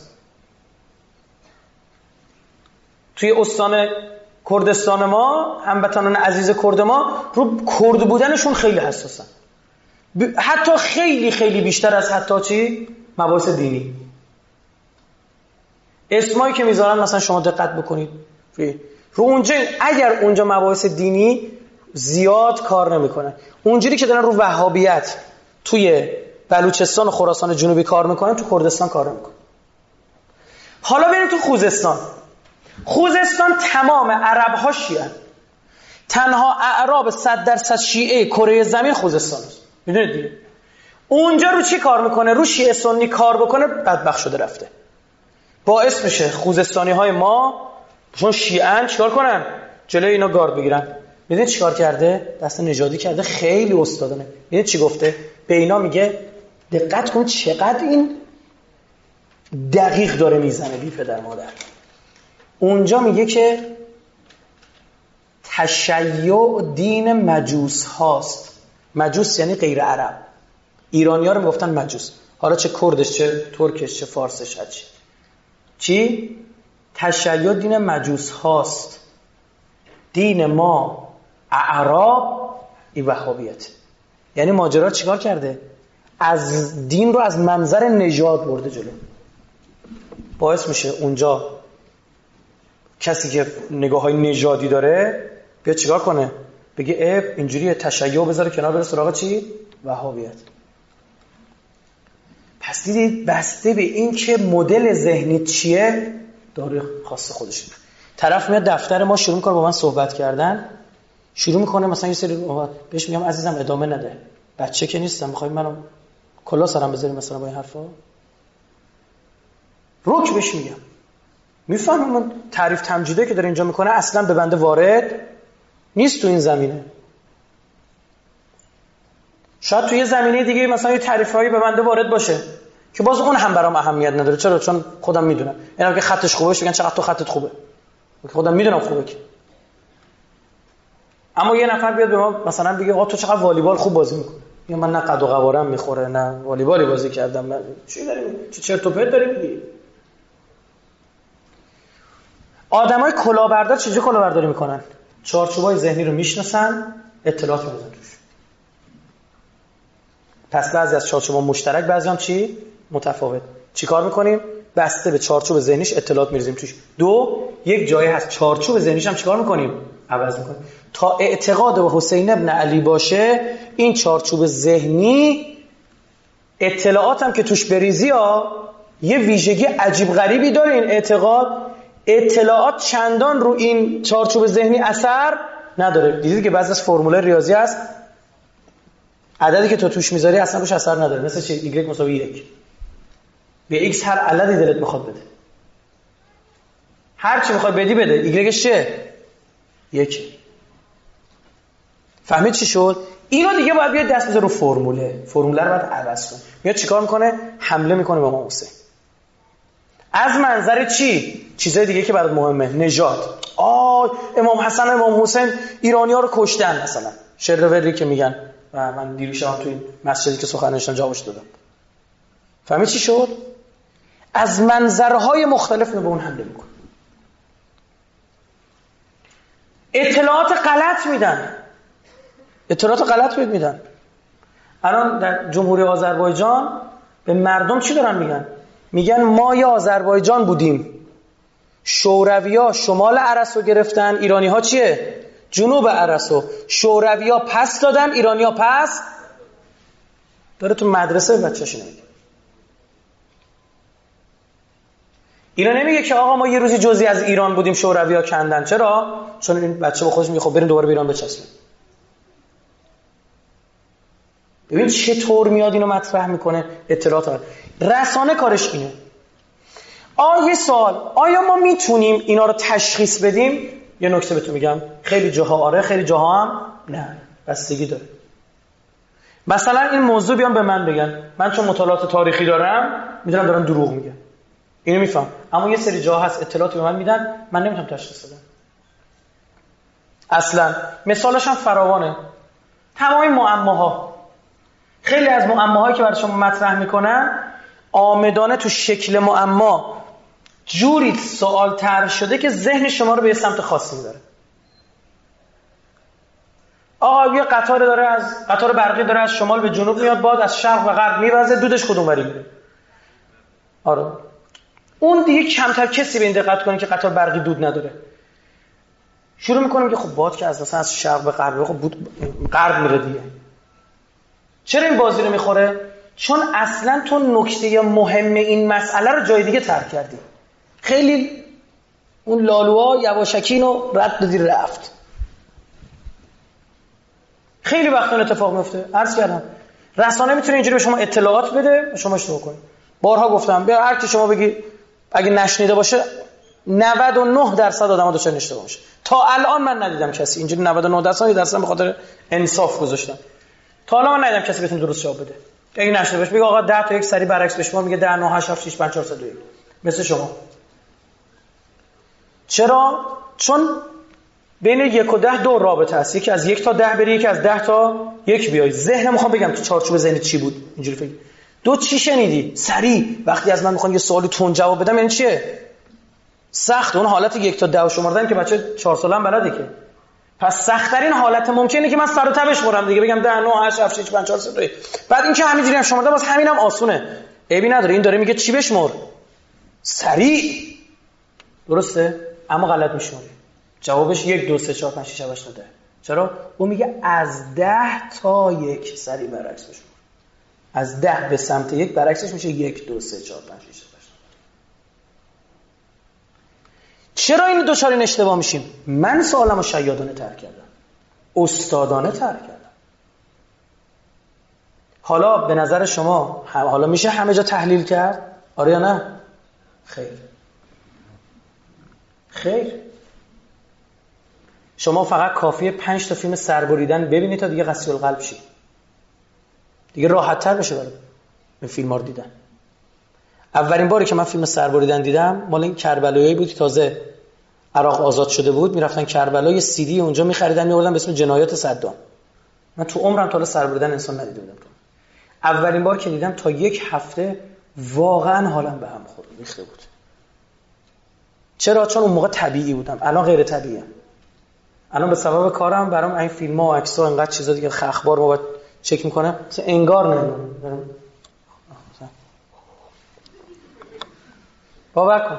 توی استان کردستان ما، هموطنان عزیز کرد ما رو کرد بودنشون خیلی حساسن، حتی خیلی خیلی بیشتر از حتی چی؟ مباحث دینی. اسمایی که میذارن مثلا شما دقت بکنید، رو اونجا اگر اونجا مباحث دینی زیاد کار نمیکنن، اونجوری که دارن رو وهابیت توی بلوچستان و خراسان جنوبی کار میکنن، تو کردستان کار نمیکنن. حالا بریم تو خوزستان. خوزستان تمام عرب‌ها شیعه، تنها اعراب 100% شیعه کره زمین خوزستان است. میدونید دیگه اونجا رو چی کار میکنه؟ رو شیعه سنی کار بکنه بدبخت شده رفته. باعث میشه خوزستانی های ما چون شیعه‌ان چیکار کنن؟ جلوی اینا گارد بگیرن. میدونید چیکار کرده؟ دست نژادی کرده. خیلی استادانه. میدونید چی گفته؟ به اینا میگه دقت کن چقدر این دقیق داره میزنه بی پدر مادر. اونجا میگه که تشیع دین مجوس هاست. مجوس یعنی غیر عرب. ایرانی ها رو میگفتن مجوس، حالا چه کردش چه ترکش چه فارسش هرچی. چی؟ تشیع دین مجوس هاست، دین ما اعراب ای وهابیت. یعنی ماجرا چیکار کرده؟ از دین رو از منظر نژاد برده جلو. باعث میشه اونجا کسی که نگاه های نژادی داره بیا چیکار کنه؟ بگه اینجوری تشیع بذاره کنار، بره سراغ چی؟ وهابیت. پس دیدید بسته به این که مدل ذهنی چیه داره خاص خودش. طرف میاد دفتر ما شروع میکنه با من صحبت کردن، شروع میکنه مثلا یه سری بهش میگم عزیزم ادامه نده، بچه که نیستم، میخوای منو کلا سرم بذاری مثلا با این حرفا؟ روک بهش میگم. میفهمم من تعریف تمجیده که داره اینجا میکنه اصلا به بنده وارد نیست تو این زمینه. شاید تو یه زمینه دیگه مثلا یه تعریفایی به بنده وارد باشه که باز اون هم برام اهمیت نداره. چرا؟ چون خودم میدونم. اینا که خطش خوبه بگن چقدر تو خطت خوبه، خودم میدونم خوبه که. اما یه نفر بیاد به ما مثلا بگه آقا تو چقدر والیبال خوب بازی میکنی، یا من نه قد و قوارم میخوره نه والیبالی بازی کردم، من چی داریم چه چرت و پرت داریم میگی. آدمای کلاهبردار چجوری کلاهبرداری میکنن؟ چارچوبای ذهنی رو میشناسن، اطلاعات میذارن توش. پس بعضی از چارچوبا مشترک، بعضی هم چی؟ متفاوت. چیکار میکنیم؟ بسته به چارچوب ذهنیش اطلاعات میریزیم توش. دو، یک جایی هست چارچوب ذهنیش هم چیکار میکنیم؟ عوض میکنیم. تا اعتقاد به حسین ابن علی باشه این چارچوب ذهنی اطلاعات هم که توش بریزی یه ویژگی عجیب غریبی داره. این اطلاعات چندان رو این چارچوب ذهنی اثر نداره. دیدید که بعضی از فرمول ریاضی هست عددی که تو توش میذاری اصلا روش اثر نداره. مثل چی؟ y = 1. به x هر عددی دلت میخواد بده، هر چی میخواد بدی بده. y چه؟ 1. فهمید چی شد؟ اینو دیگه باید بیاد دست بزنه رو فرموله رو باید عوض کن. میاد چیکار میکنه؟ حمله میکنه به امام حسین. از منظر چی؟ چیزای دیگه که برات مهمه. نژاد. امام حسن امام حسین ایرانی‌ها رو کشتن مثلا. شروری که میگن و من دیروز شب تو این مسجدی که سخن نوشتم جوابش دادم. فهمید چی شد؟ از منظرهای مختلف به اون حمله میکنه. اطلاعات غلط میدن. الان در جمهوری آذربایجان به مردم چی دارن میگن؟ میگن ما یا آذربایجان بودیم، شوروی‌ها شمال عرسو گرفتن، ایرانی‌ها چیه؟ جنوب عرسو. شوروی‌ها پس دادن، ایرانی‌ها پس. داره تو مدرسه بچه‌ش نمیگه. اینا نمیگه که آقا ما یه روزی جزئی از ایران بودیم شوروی‌ها کندن. چرا؟ چون این بچه با خودش میگه خب بریم دوباره به ایران بچسبیم. ببین چطور میاد اینو مطرح میکنه. اطلاعات رسانه کارش اینه. یه سوال، آیا ما میتونیم اینا رو تشخیص بدیم؟ یه نکته بهتون میگم، خیلی جاها آره، خیلی جاها هم نه، بستگی داره. مثلا این موضوع بیان به من بگن، من چون مطالعات تاریخی دارم میدونم دارم دروغ میگم، اینو میفهم. اما یه سری جاها هست اطلاعات به من میدن من نمیتونم تشخیص بدم اصلا. مثالش هم فراوانه. تمام معماها، خیلی از معماهایی که برای شما مطرح میکنن آمدانه تو شکل معما جوری سوال طرح شده که ذهن شما رو به سمت خاصی میبره. یه قطار برقی داره از شمال به جنوب میاد، باد از شرق به غرب میوزه، دودش کدوم وری میره؟ آره، اون دیگه کمتر کسی به این دقت کنه که قطار برقی دود نداره. شروع میکنیم که خب باد که از شرق به غرب، خب غرب میره دیگه. چرا این بازی رو میخوره؟ چون اصلا تو نکته مهم این مسئله رو جای دیگه ترک کردی. خیلی اون لالوها یواشکی رو رد دادی رفت. خیلی وقت اون اتفاق میفته. عرض کردم رسانه میتونه اینجوری به شما اطلاعات بده، شما اشتباه کنید. بارها گفتم بیا هر کی شما بگی اگه نشنیده باشه 99% آدم‌ها دچار اشتباه میشه. تا الان من ندیدم کسی اینجوری 99% به خاطر انصاف گذاشتم. تا الان من ندیدم کسی بتونه درست جواب بده. اگه نشنیده باشه بگه آقا 10 تا یک سری برعکس به شما میگه 10 9 8 7 6 5 4 3 2 1 مثل شما. چرا؟ چون بین 1 و 10 دو رابطه هست. یکی از 1 تا 10 بری، یکی از 10 تا 1 بیای. ذهن میخوام بگم تو چارچوب ذهنت چی بود اینجوری فکر. دو چی شنیدی؟ سریع وقتی از من میخوان یه سوالی تون جواب بدم یعنی چیه؟ سخت. اون حالت 1 تا 10 شمردن که بچه 4 ساله هم بلده که. پس سخت‌ترین حالت ممکنه که من سر و ته بشمرم دیگه، بگم 10 9 8 7 6 5 4 3 2 1. بعد این که همینجوری هم شمردم واسه همینم آسونه. عیبی نداره. این داره میگه چی بشمر؟ سریع. درسته؟ اما غلط میشماری. جوابش 1 2 3 4 5 6 7 8 9 10. چرا؟ اون میگه از 10 تا 1 سریع برعکس بشمار. از 10 به سمت 1 برعکسش میشه 1 2 3 4 5 6 7 8. چرا این دچار این اشتباه میشیم؟ من سوالمو شیادانه ترک کردم، استادانه ترک کردم. حالا به نظر شما حالا میشه همه جا تحلیل کرد؟ آره یا نه؟ خیر. خیر. شما فقط کافیه 5 تا فیلم سربریدن ببینید تا دیگه قسی القلب شید. دیگه راحت تر بشه برای این فیلم ها رو دیدن. اولین باری که من فیلم سربریدن دیدم مال این کربلایی بود که تازه عراق آزاد شده بود. میرفتن کربلا یه سی دی اونجا می‌خریدن می‌آوردن به اسم جنایات صدام. من تو عمرم تا حالا سربریدن انسان ندیده بودم. اولین بار که دیدم تا 1 هفته واقعا حالم به هم خورد، ریخته بود. چرا؟ چون اون موقع طبیعی بودم، الان غیر طبیعیه. الان به سبب کارم برام این فیلم‌ها و عکس‌ها اینقدر چیزا دیگه اخبار رو چک می‌کنم مثلا انگار نمی‌دونم. باور کن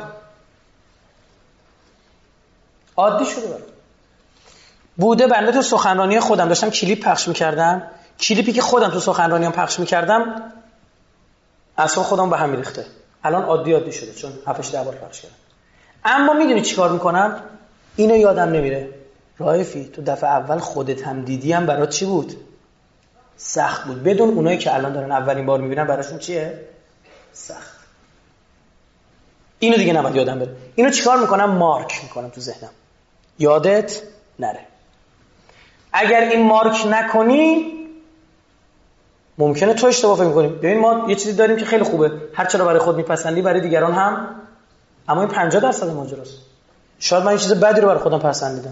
عادی شده برام. بوده بنده تو سخنرانی خودم داشتم کلیپ پخش می‌کردم، کلیپی که خودم تو سخنرانیام پخش می‌کردم اصلا خودم به هم می‌ریخته. الان عادی شده چون 7 بار پخش کردم. اما میدونی چیکار می‌کنم؟ اینو یادم نمیره. رایفی تو دفعه اول خودت هم دیدی هم برات چی بود؟ سخت بود. بدون اونایی که الان دارن اولین بار می‌بینن براشون چیه؟ سخت. اینو دیگه نباید یادم بره. اینو چیکار می‌کنم؟ مارک می‌کنم تو ذهنم. یادت نره. اگر این مارک نکنی ممکنه تو اشتباه فکر کنی. ببین ما یه چیزی داریم که خیلی خوبه، هر چرا برای خود میپسندی برای دیگران هم، اما این 50% ماجراست. شاید من یه چیز بدی رو برای خودم پسندیدم.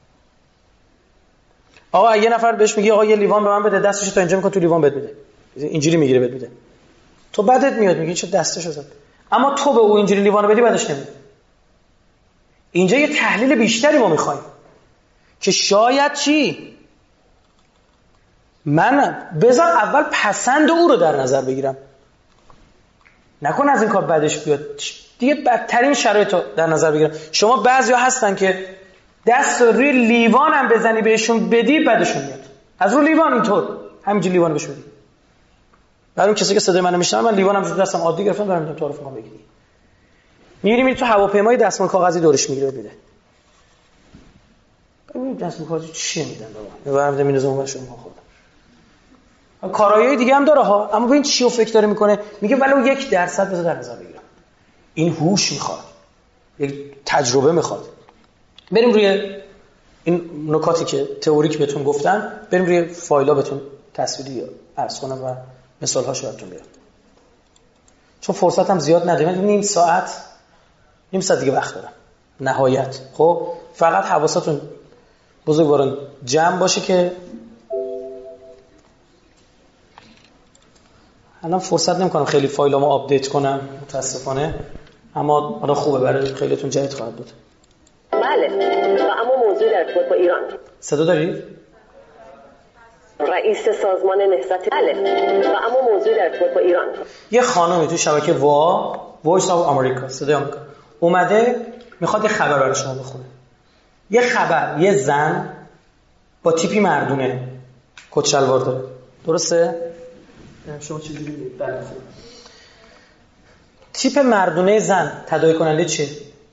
آقا یه نفر بهش میگه آقا یه لیوان به من بده، دستش تا اینجا میکنه تو لیوان بهت میده، اینجوری میگیره بهت میده، تو بدت میاد میگی چه دستشو زد، اما تو به او اینجوری لیوانو بدی بدش نمیاد. اینجا یه تحلیل بیشتری ما میخوایم که شاید چی من بذار اول پسند او رو در نظر بگیرم، نکن از این کار بعدش بیاد دیگه بدترین شرایط رو در نظر بگیرم. شما بعضیا هستن که دست روی لیوان هم بزنی بهشون بدی بعدشون میاد، از روی لیوان اینطور همینجوری لیوان بهش بدی. برای اون کسی که صدای منو میشنوه من لیوانم رو دستم عادی گرفتم دارم میگم تو رفقا بگیری، میری تو هواپیمای دستمال کاغذی دورش میگیره میده، ببین دستمال کاغذی چی میدن بابا میبرم میدم اینو اون شما خودم. کارهای دیگه هم داره ها، اما ببین چی رو فکر داره میکنه، میگه ولو 1% بذار در نظر بگیرم. این هوش میخواد، یک تجربه میخواد. بریم روی این نکاتی که تئوریک بهتون گفتم، بریم روی فایلا بهتون تصویری عرض کنم و مثال هاشو براتون بیارم، چون فرصتم زیاد ندارم. نیم ساعت دیگه وقت دارم نهایت. خب فقط حواستون بزرگواران جمع باشه که الان فرصت نمی‌کنم خیلی فایلامو آپدیت کنم متاسفانه، اما حالا خوبه برای خیلیتون جدید خواهد بود. بله و اما موضوع در ارتباط با ایران. صدا دارید؟ رئیس سازمان نهضت. بله و اما موضوع در ارتباط با ایران. یه خانومی تو شبکه وایس آف آمریکا، صدای آمریکا اومده میخواد یه خبر برای شما بخونه. یه خبر، یه زن با تیپی مردونه کت شلوار داره، درسته؟ شما چه جوری می‌بینید؟ تیپ مردونه زن تداعی کننده چیه؟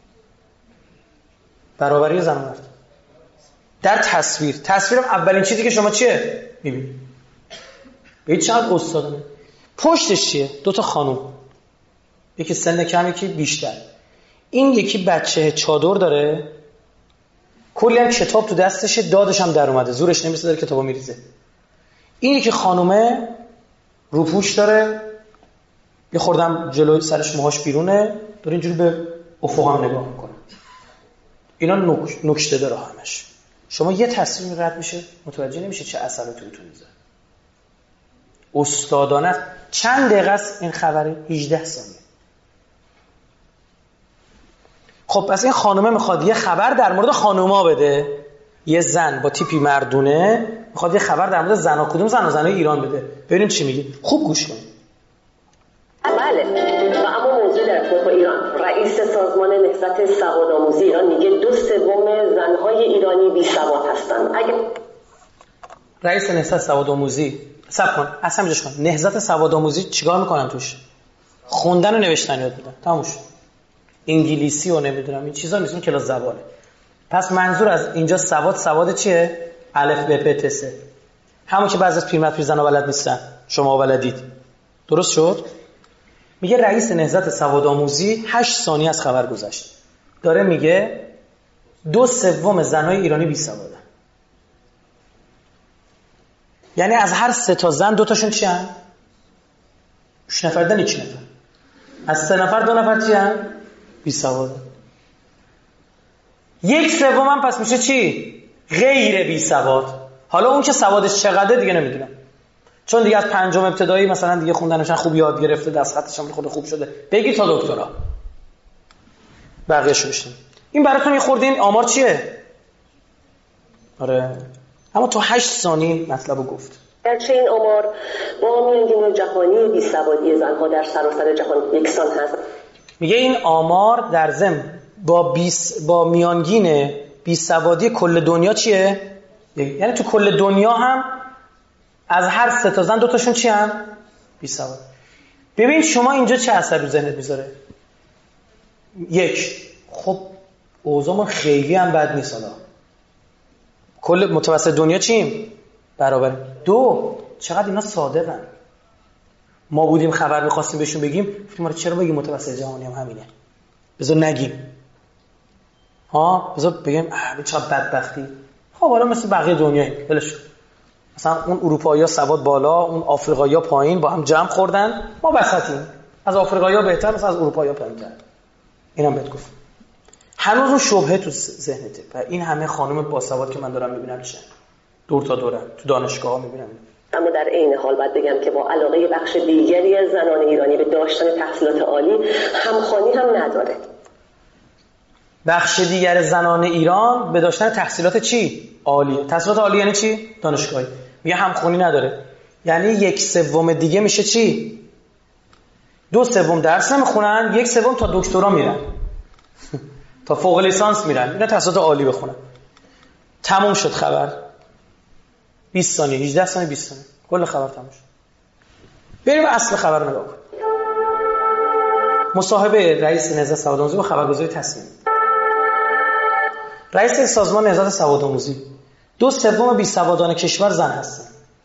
برابری زن و مرد. در تصویرم اولین چیزی که شما چیه؟ می‌بینید. ببینید چقدر استادانه. پشتش چیه؟ 2 تا خانم. یکی سن کم، یکی بیشتر. این یکی بچه چادر داره، کلی هم کتاب تو دستشه، دادش هم در اومده، زورش نمیسه، داره کتابو میریزه. این یکی خانومه روپوش داره، یه خوردم جلوی سرش موهاش بیرونه، داره اینجوری به افق هم نگاه میکنه. اینا نکته داره همش. شما یه تصویر رد میشه متوجه نمیشه چه اثراتی تو میذاره. استادانه. چند دقیقه است این خبره؟ 18 ثانیه. خب پس این خانومه میخواد یه خبر در مورد خانوما بده، یه زن با تیپی مردونه میخواد یه خبر در مورد زنا، کدوم زنای ایران بده. ببینیم چی میگه. خوب گوش کنید. بله، و اما موضوع در ارتباط با ایران، رئیس سازمان نهضت سوادآموزی ایران میگه 2/3 زنهای ایرانی بی سواد هستن. اگه رئیس نهضت سوادآموزی صبر کن، اصلا میجاش کن. نهضت سوادآموزی چیکار میکنن توش؟ خوندن و نوشتن یاد میدن. تموم شد. انگلیسی و نمیدونم این چیزا نیست، اون کلاس زبانه. پس منظور از اینجا سواد چیه؟ الف ب پ ت س. همون که بعضی از پیرمرد پیرزنا بلد نیستن، شما بلدید. درست شد؟ میگه رئیس نهضت سوادآموزی 8 ثانیه از خبر گذشت. داره میگه 2/3 زنای ایرانی بی سوادن. یعنی از هر 3 تا زن 2 تاشون چی ان؟ 6 نفر دن 1 نفر. از 3 نفر 2 نفر چی ان؟ بی سوادن. 1/3 هم پس میشه چی؟ غیر بی سواد. حالا اون که سوادش چقدره دیگه نمیدونم، چون دیگه از 5م ابتدایی مثلا دیگه خوندنش خوب یاد گرفته، دست خطش هم خود خوب شده، بگی تا دکترا بقیه‌شو بشین. این براتون یه خورده این آمار چیه؟ آره، اما تو 8 ثانیه مطلبو گفت. گرچه این آمار با میانگین جهانی بیسوادی زنها در سراسر جهان یکسان هست. میگه این آمار در ضمن با میانگین بیسوادی کل دنیا چیه؟ یعنی تو کل دنیا هم از هر 3 تا زن 2 تاشون چی هم؟ بیسواد. ببین شما اینجا چه اثر رو ذهنت میذاره؟ 1. خب اوضاعمون خیلی هم بد نیست حالا. کل متوسط دنیا چیم؟ برابر. 2. چقدر اینا صادقن. ما بودیم خبر می‌خواستیم بهشون بگیم، گفتیم ما چرا بگیم متوسط جهانی هم همینه. بذار نگیم. بذار بگیم چقدر بدبختی. خب حالا مثل بقیه دنیاییم. ولش کن. مثلا اون اروپایی‌ها سواد بالا، اون آفریقایی‌ها پایین، با هم جمع خوردن، ما وسطیم. از آفریقایی‌ها بهتر، مثلا از اروپایی‌ها پایین‌تر. اینم بهت گفتم. هنوز اون شبهه تو ذهنته. و این همه خانم باسواد که من دارم می‌بینم چه دور تا دورم تو دانشگاه‌ها می‌بینم. اما در عین حال باید بگم که با علاقه بخش دیگری از زنان ایرانی به داشتن تحصیلات عالی همخوانی هم نداره. بخش دیگر زنان ایران به داشتن تحصیلات چی؟ عالی. تحصیلات عالی یعنی چی؟ دانشگاهی. میگه همخوانی نداره. یعنی 1/3 دیگه میشه چی؟ 2/3 درس نمیخونن، 1/3 تا دکترا میرن. تا فوق لیسانس میرن. اینا تحصیلات عالی بخونن. تموم شد خبر. 20 ثانیه، 18 ثانیه، 20 ثانیه. کل خبر تموم شد. بریم اصل خبر نگاه کنیم. مصاحبه رئیس نهضت سوادآموزی با خبرگزاری تصمیم. رئیس سازمان نهضت سوادآموزی 2/3 بیسوادان کشور زن هستن.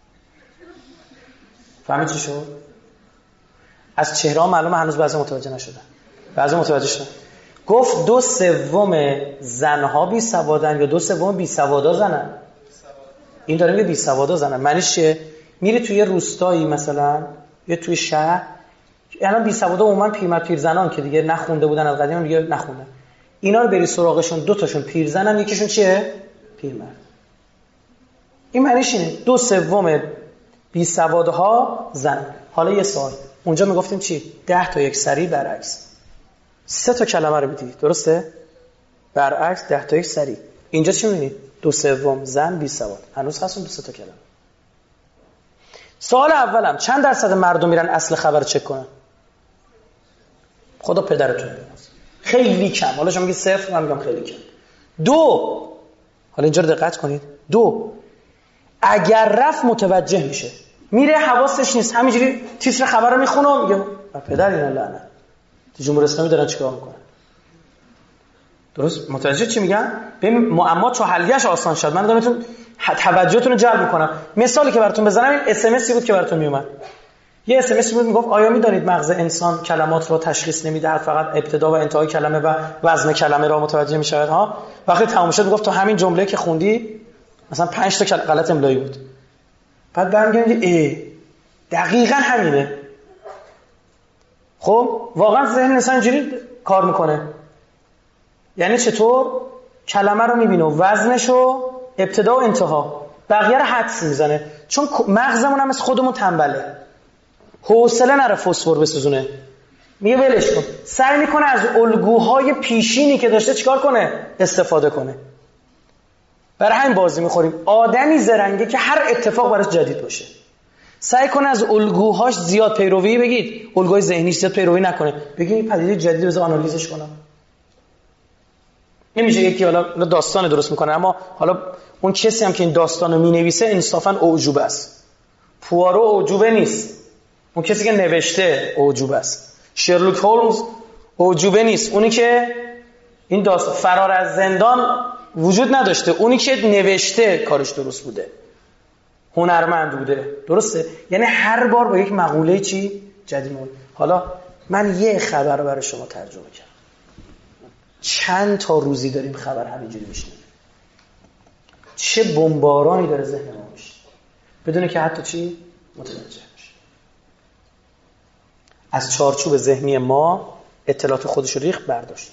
فهمید چی شد؟ از چهره‌ها معلومه هنوز بعضی متوجه نشدن. بعضی متوجه شدن. گفت 2/3 زنها بیسوادن یا 2/3 بیسوادا زنن. این داره میگه بیسوادا زنن. معنیش چیه؟ میری توی روستایی مثلا یا توی شهر، الان بیسوادا عموما پیرزنان که دیگه نخونده بودن از قدیم دیگه نخوندن. اینا رو بری سراغشون، 2 تاشون پیرزنن، یکیشون چیه؟ پیرمرد. این معنیش اینه 2/3 بیسوادها زن. حالا یه سوال، اونجا میگفتیم چی؟ 10 تا یک سری برعکس. 3 تا کلمه رو میدید، درسته؟ برعکس 10 تا یک سری. اینجا چی می‌بینید؟ 2/3 زن بیسواد. هنوز هستون 2 تا کلمه. سوال اولم چند درصد مردم میرن اصل خبر چک کنن؟ خدا پدرتون بیامرزه. خیلی کم. حالا شما میگید 0، من میگم خیلی کم. 2 حالا اینجا رو دقت کنید. 2 اگر رفت متوجه میشه، میره حواسش نیست، همینجوری تیتر خبر رو میخونه و میگه پدر اینا لعنت تو جمهوری اسلامی دارن چیکار میکنن. درست متوجه چی میگم؟ ببین معما تو حلیش آسان شد. من دارم توجهتون رو جلب میکنم. مثالی که براتون بزنم این اس ام اس بود که براتون میومد. یه اس ام اس بود میگفت آیا میدانید مغز انسان کلمات رو تشخیص نمیدهد، فقط ابتدا و انتهای کلمه و وزن کلمه را متوجه میشود ها. وقتی تموم شد میگفت تو همین جمله که خوندی مثلا 5 تا غلط املایی بود. بعد برمیگردم دقیقاً همینه. خب واقعا ذهن انسان اینجوری کار میکنه. یعنی چطور کلمه رو میبینه و وزنشو ابتدا و انتها، بقیه رو حدس میزنه. چون مغزمون هم از خودمون تنبله، حوصله نره فسفر بسوزونه، میگه ولش کن. سعی میکنه از الگوهای پیشینی که داشته چیکار کنه؟ استفاده کنه. برای همین بازی میخوریم. آدمی زرنگه که هر اتفاق براش جدید باشه، سعی کنه از الگوهاش زیاد پیروی بگید، الگوی ذهنیش زیاد پیروی نکنه، بگید پدیده جدید بذار آنالیزش کنم. نمیشه یکی حالا داستان درست میکنه، اما حالا اون کسی هم که این داستانو مینویسه انصافا اعجوبه است. پوارو اعجوبه نیست، اون کسی که نوشته اعجوبه است. شرلوک هولمز اعجوبه نیست، اونی که این داستان فرار از زندان وجود نداشته، اونی که نوشته کارش درست بوده، هنرمند بوده. درسته؟ یعنی هر بار با یک مقوله چی جدید میاد. حالا من یه خبر رو برای شما ترجمه کردم، چند تا روزی داریم خبر همینجوری میشنیم، چه بمبارانی داره ذهن ما میشه بدون که حتی چی متوجه بشه. از چارچوب ذهنی ما اطلاعات خودش رو ریخت برداشت.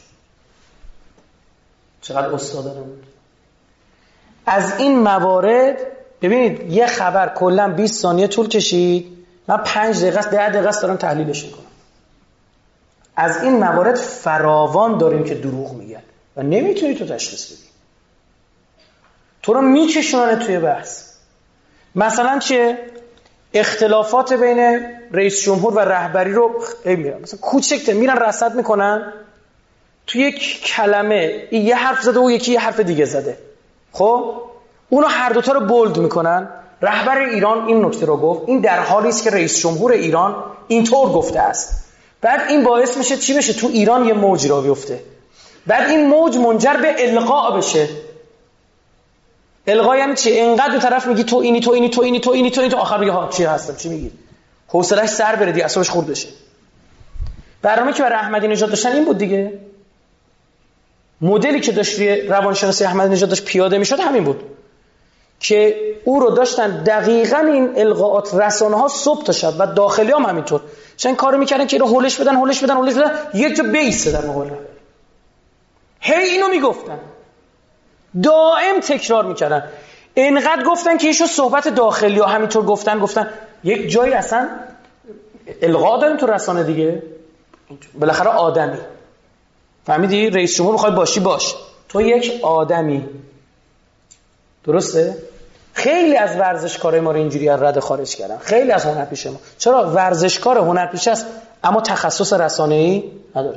چقدر استادانه بود. از این موارد ببینید یه خبر کلا 20 ثانیه طول کشید، من 5 دقیقه 10 دقیقه دارم تحلیلش میکنم. از این موارد فراوان داریم که دروغ میگن و نمیتونی تو تشخیص بدی، تو رو میکشونن توی بحث. مثلا چه اختلافات بین رئیس جمهور و رهبری رو میرن مثلا کوچکتر میرن رصد میکنن، تو یک کلمه یه حرف زده و یکی یه حرف دیگه زده، خب اونو هر دوتا رو بولد میکنن. رهبر ایران این نکته رو گفت، این در حالی است که رئیس جمهور ایران اینطور گفته است. بعد این باعث میشه چی بشه؟ تو ایران یه موج را بیفته، بعد این موج منجر به القاء بشه. القاء یعنی چی؟ اینقدر دو طرف میگی تو اینی تو اینی تو اینی تو اینی تو اینی تو آخر میگه ها چی هستم چی میگی، حوصله‌اش سر بره دیگه، اعصابش خورد بشه. برنامه‌ای که برای احمدی نژاد داشتن این بود دیگه، مدلی که داشت روی روانشناسی احمدی نژاد داشت پیاده میشد همین بود که او رو داشتن دقیقاً این القاءات رسانه‌ها صبح تا شب و داخلی هم همینطور چون کارو میکردن که اینو هولش بدن یک جا بیسته در مقابل. هی اینو میگفتن، دائم تکرار میکردن، اینقدر گفتن که ایشو صحبت داخلی ها همینطور گفتن یک جایی اصلا القا داریم تو رسانه دیگه. بالاخره آدمی، فهمیدی؟ رئیس جمهور میخوای باشی باش، تو یک آدمی. درسته؟ خیلی از ورزشکارای ما رو اینجوری از رده خارج کردن، خیلی از هنرپیشه ما. چرا؟ ورزشکار هنرپیشه است اما تخصص رسانه‌ای نداره.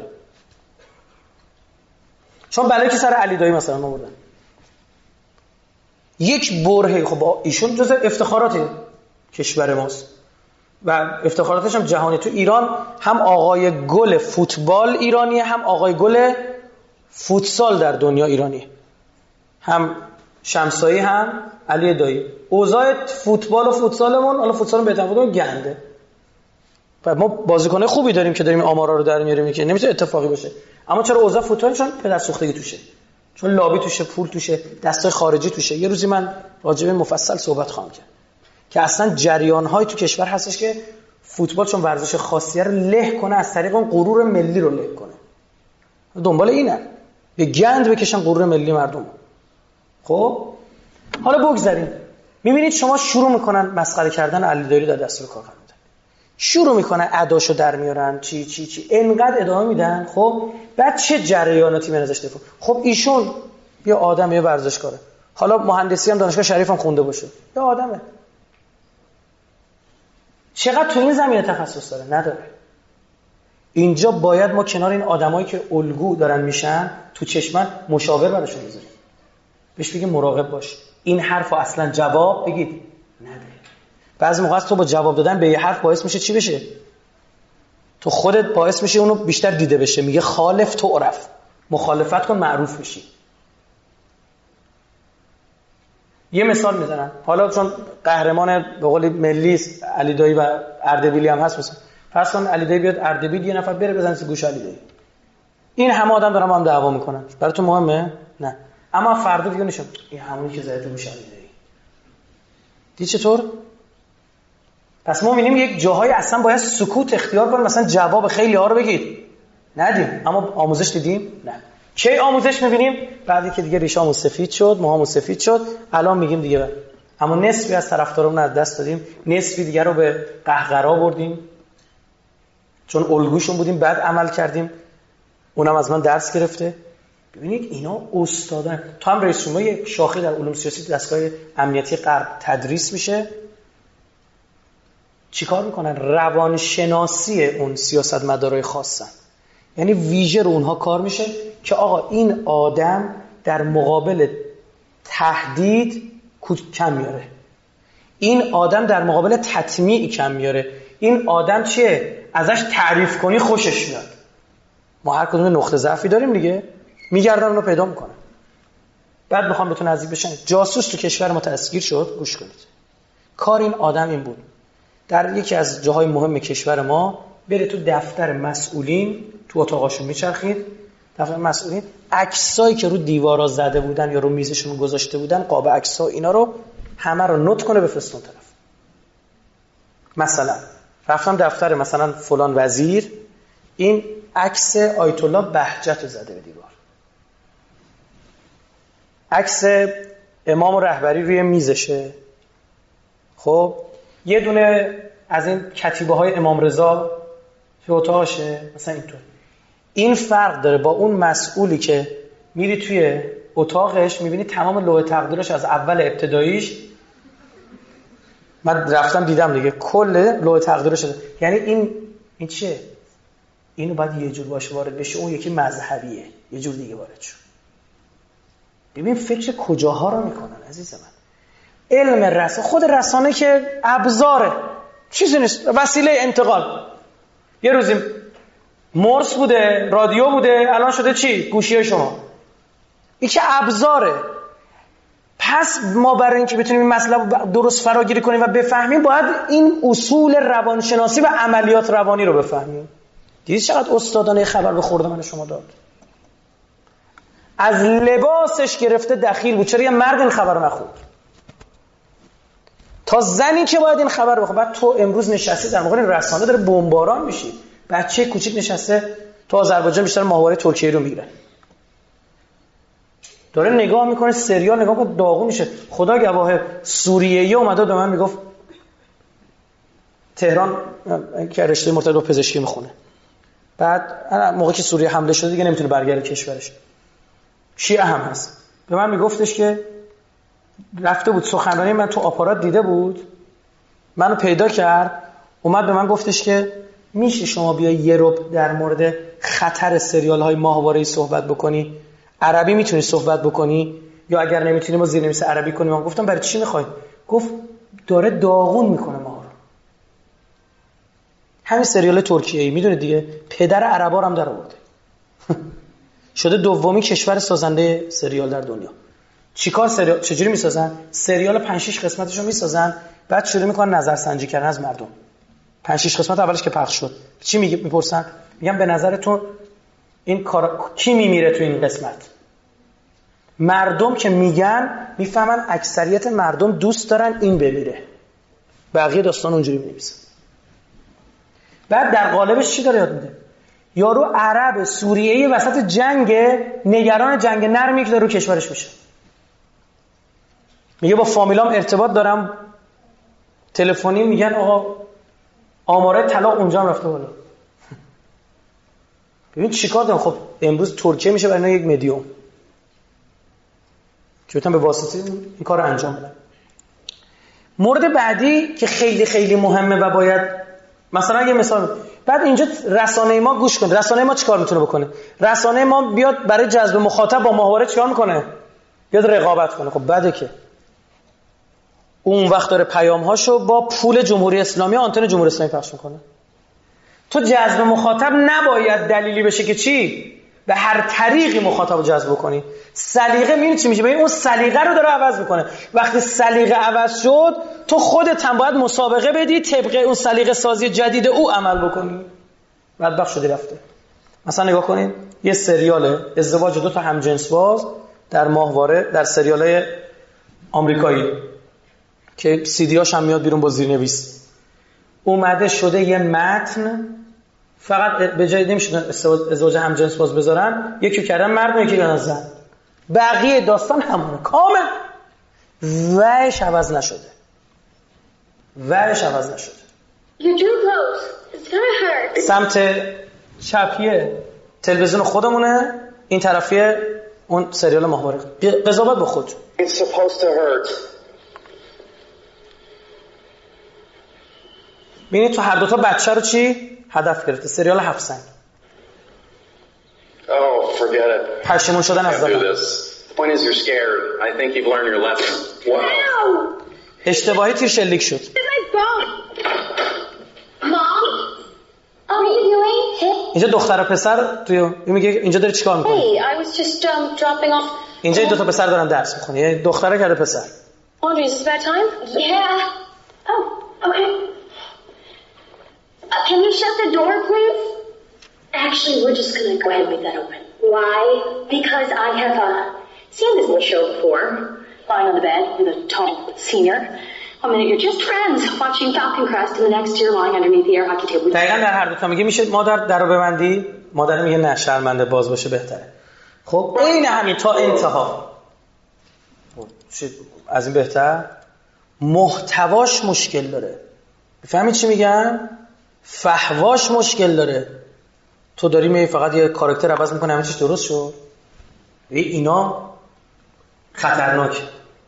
چون بلایی که سر علی دایی مثلا آوردن یک برهه، خب ایشون جز افتخارات کشور ماست و افتخاراتش هم جهانی. تو ایران هم آقای گل فوتبال ایرانیه، هم آقای گل فوتسال در دنیا ایرانیه، هم شمسایی هم علی دایی. اوضاع فوتبال و فوتسالمون، حالا فوتسال بهتر بودن گنده و ما بازیکنای خوبی داریم که داریم آمارا رو در میاریم که نمیشه اتفاقی باشه. اما چرا اوضاع فوتبالشون پدر سوختگی توشه؟ چون لابی توشه، پول توشه، دستای خارجی توشه. یه روزی من راجع به مفصل صحبت خواهم کرد که اصلا جریان‌های تو کشور هستش که فوتبال چون ورزش خاصیه رو له کنه، از طریق اون غرور ملی رو له کنه. دنبال اینه به گند بکشن غرور ملی مردم. خب حالا بگذاریم، می‌بینید شما شروع میکنن مسخره کردن علی دایی در دستور کار قرار میدن، شروع میکنن اداشو در میارن، چی اینقدر ادامه میدن. خب بعد چه جریاناتی من ازش دفاع؟ خب ایشون یه آدم، یه ورزشکاره، حالا مهندسی هم دانشگاه شریف هم خونده باشه، یه آدمه. چقدر تو این زمینه تخصص داره؟ نداره. اینجا باید ما کنار این آدمایی که الگو دارن میشن تو چشمن مشاور براشون بذاریم. بهش بگید مراقب باش این حرفو اصلا جواب بگید نده. بعضی موقع تو با جواب دادن به یه حرف باعث میشه چی بشه؟ تو خودت باعث میشه اونو بیشتر دیده بشه. میگه خالف تعرف، مخالفت کن معروف میشی. یه مثال میزنم، حالا چون قهرمان به قول ملی علی دایی و اردبیلی هم هست، مثلا فرض کن علی دایی بیاد اردبیل یه نفر بره بزنه تو گوش علی دایی، این همه آدم دارن با هم دعوا میکنن، برای تو مهمه؟ نه. اما فردا دیگه نشون این همونی که زده تو گوش علی دایی. دی چطور؟ پس ما می‌بینیم یک جاهای اصلا باید سکوت اختیار کنیم، مثلا جواب خیلی ها رو بگید ندیم. اما آموزش دیدیم؟ نه. کی آموزش می‌بینیم؟ بعدی که دیگه ریشامون سفید شد، موهامون سفید شد، الان میگیم دیگه. اما نصفی از طرفدارامون از دست دادیم، نصفی دیگه رو به قهقرا بردیم، چون الگوشون بودیم بعد عمل کردیم، اونم از من درس گرفته. ببینید اینا استادان. تو هم رئیس جمهور شاخه در علوم سیاسی دستگاه امنیتی غرب تدریس میشه. چیکار میکنن؟ روانشناسی اون سیاستمدارای خاصن، یعنی ویژه رو اونها کار میشه که آقا این آدم در مقابل تهدید کم میاره، این آدم در مقابل تطمیع کم میاره، این آدم چیه؟ ازش تعریف کنی خوشش میاد. ما هر کدوم نقطه ضعفی داریم دیگه، میگردن اونو پیدا میکنن. بعد میخوام بهتون نزدیک بشن. جاسوس تو کشور ما دستگیر شد، گوش کنید. کار این آدم این بود در یکی از جاهای مهم کشور ما بره تو دفتر مسئولین، تو اتاقاشون میچرخید، دفتر مسئولین، عکسایی که رو دیوارا زده بودن یا رو میزشون گذاشته بودن، قاب عکس‌ها، اینا رو همه رو نوت کنه بفرستون طرف. مثلا رفتم دفتر مثلا فلان وزیر، این عکس آیت الله بهجت رو زده به دیوار، عکس امام و رهبری روی میزشه، خب یه دونه از این کتیبه های امام رضا تو اتاقشه، مثلا اینطور. این فرق داره با اون مسئولی که میری توی اتاقش میبینی تمام لوح تقدیرش از اول ابتداییش، من رفتم دیدم دیگه، کل لوح تقدیرش شده. یعنی این چیه؟ اینو باید یه جور باشه وارد بشه، اون یکی مذهبیه یه جور دیگه وارد شد. ببین فکر کجاها رو میکنن عزیز من. علم رسانه، خود رسانه که ابزاره، چیزی نیست، وسیله انتقال. یه روزی مرس بوده، رادیو بوده، الان شده چی؟ گوشی شما. این که ابزاره. پس ما برای اینکه بتونیم این مسئله درست فراگیری کنیم و بفهمیم باید این اصول روانشناسی و عملیات روانی رو بفهمیم. دیدید چقدر استادانه خبر به خورد من شما داد؟ از لباسش گرفته دخیل بود، چرا یه مرد این خبر رو نخورد؟ تا زنی که باید این خبر بخواد. بعد تو امروز نشستی در موقع رسانه داره بمباران میشی، بچه کوچیک نشسته تو آذربایجان بیشتر ماهواره ترکیه رو میگیره، داره نگاه میکنه سریال، نگاه کنه داغون میشه. خدا گواه سوریه‌ای اومده به من میگفت تهران که رشته مرتبط با پزشکی میخونه، بعد موقعی که سوریه حمله شده دیگه نمیتونه برگرده کشورش، شیعه هم هست، به من میگفتش که رفته بود سخنرانی من تو آپارات دیده بود، منو پیدا کرد، اومد به من گفتش که میشه شما بیا یه ربع در مورد خطر سریال های ماهواره‌ای صحبت بکنی؟ عربی میتونی صحبت بکنی یا اگر نمیتونی ما زیرنویس عربی کنیم؟ من گفتم برای چی میخوای؟ گفت داره داغون میکنه ما رو. همین سریال ترکیه‌ای میدونید دیگه، پدر عربا رو هم در آورده. شده دومین کشور سازنده سریال در دنیا. چیکار سریال چجوری میسازن؟ سریال 5-6 قسمتشو میسازن، بعد شروع میکنن نظرسنجی کردن از مردم. 5-6 قسمت اولش که پخش شد چی میپرسن؟ میگن به نظرتون این کار کی میمیره تو این قسمت؟ مردم که میگن میفهمن اکثریت مردم دوست دارن این بمیره، بقیه داستان اونجوری می‌نویسن. بعد در قالبش چی داره یاد میده؟ یارو عرب سوریه‌ای وسط جنگ، نگران جنگ نرمی که داره رو کشورش میشه، میگه با فامیلام ارتباط دارم، تلفنی میگن آقا آماره طلاق اونجا هم رفته بالا. ببین چیکار دارن. خب امروز ترکیه میشه برای اینا یک مدیوم که بتونن به واسطه این کار رو انجام بدن. مورد بعدی که خیلی خیلی مهمه و باید مثلا یه مثال، بعد اینجا رسانه ما گوش کن، رسانه ما چیکار میتونه بکنه؟ رسانه ما بیاد برای جذب مخاطب با ماهواره چیکار میکنه؟ بیاد رقابت کنه. خب بده که اون وقت داره پیام‌هاشو با پول جمهوری اسلامی آنتن جمهوری اسلامی پخش میکنه. تو جذب مخاطب نباید دلیلی بشه که چی؟ به هر طریقی مخاطب رو جذب کنی. سلیقه می‌بینی چی میشه؟ ببین اون سلیقه رو داره عوض میکنه. وقتی سلیقه عوض شد تو خودت هم باید مسابقه بدی طبق اون سلیقه سازی جدید او عمل بکنی. بدبخت شدی رفته. مثلا نگاه کنید یه سریال ازدواج دو تا همجنس باز در ماهواره در سریال‌های آمریکایی که سیدیاش هم میاد بیرون با زیرنویس اومده شده یه متن فقط به جای نمیشدن ازدواج همجنس باز بذارن یکی کردن مرد یکی کردن زن بقیه داستان همونه کامل وش عوض نشده You're too close. It's gonna hurt. سمت چپیه تلویزیون خودمونه این طرفیه اون سریال ماهواره قضاوت با خود It's supposed to hurt. ببینید تو هر دوتا بچه رو چی هدف گرفته سریال 7 سنگ Oh, forget it. پشیمون شدن از Can't do دادن this. The point is you're scared. I think you've learned your lesson. Wow. Ow! اشتباهی تیر شلیک شد It's my bone. Mom? What are you doing? اینجا دختر و پسر توی میگه اینجا داری چیکار میکنی Hey, I was just dropping off. اینجا این دو تا پسر دارن درس میخونن یه دختره کرده پسر Audrey, is this bad time? Yeah. Oh, okay. Can you shut the door, please? Actually, we're just gonna go ahead and leave that open. Why? Because I have seen this in the show before. Lying on the bed with a tall senior. One minute you're just friends watching Falcon Crest, and the next you're lying underneath the air hockey table. دقیقاً در هر دو تا میگه میشه مادر درو ببندی مادر میگه نه شرمنده باز باشه بهتره خب این همین تا انتها از این بهتر محتواش مشکل داره بفهمید چی میگم فحواش مشکل داره تو داری میگی فقط یه کاراکتر عوض میکنه همه چیز درست شد اینا خطرناکه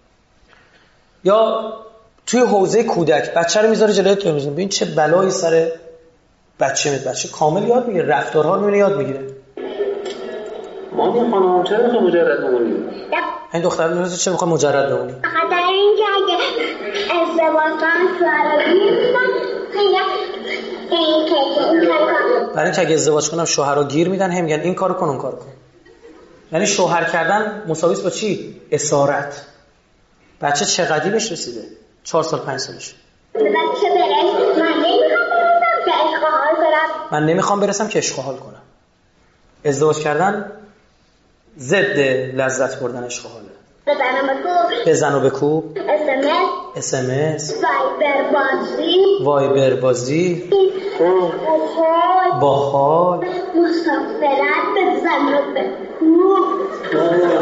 یا توی حوزه کودک بچه رو میذاره جلوی تلویزیون ببین چه بلایی سر بچه کامل یاد میگیره رفتارها رو میبینه یاد میگیره مامی خانم چرا میخوای مجرد بمونی؟ این دختر میگه چرا میخوای مجرد بمونی؟ خاطر اینکه اگه ازدواج کنم شوهر گیر میدن برای اینکه اگه ازدواج کنم شوهر گیر میدن هم میگن این کارو کن اون کارو کن یعنی شوهر کردن مساوی با چی؟ اسارت بچه چقدی بهش رسیده 4 سال 5 سالشه بچه من نمیخوام برسم که اشغال کنم ازدواج کردن ضد لذت بردن اشغاله بزن و بکوب SMS وایبر بازی با حال مسافرت بزن و بکوب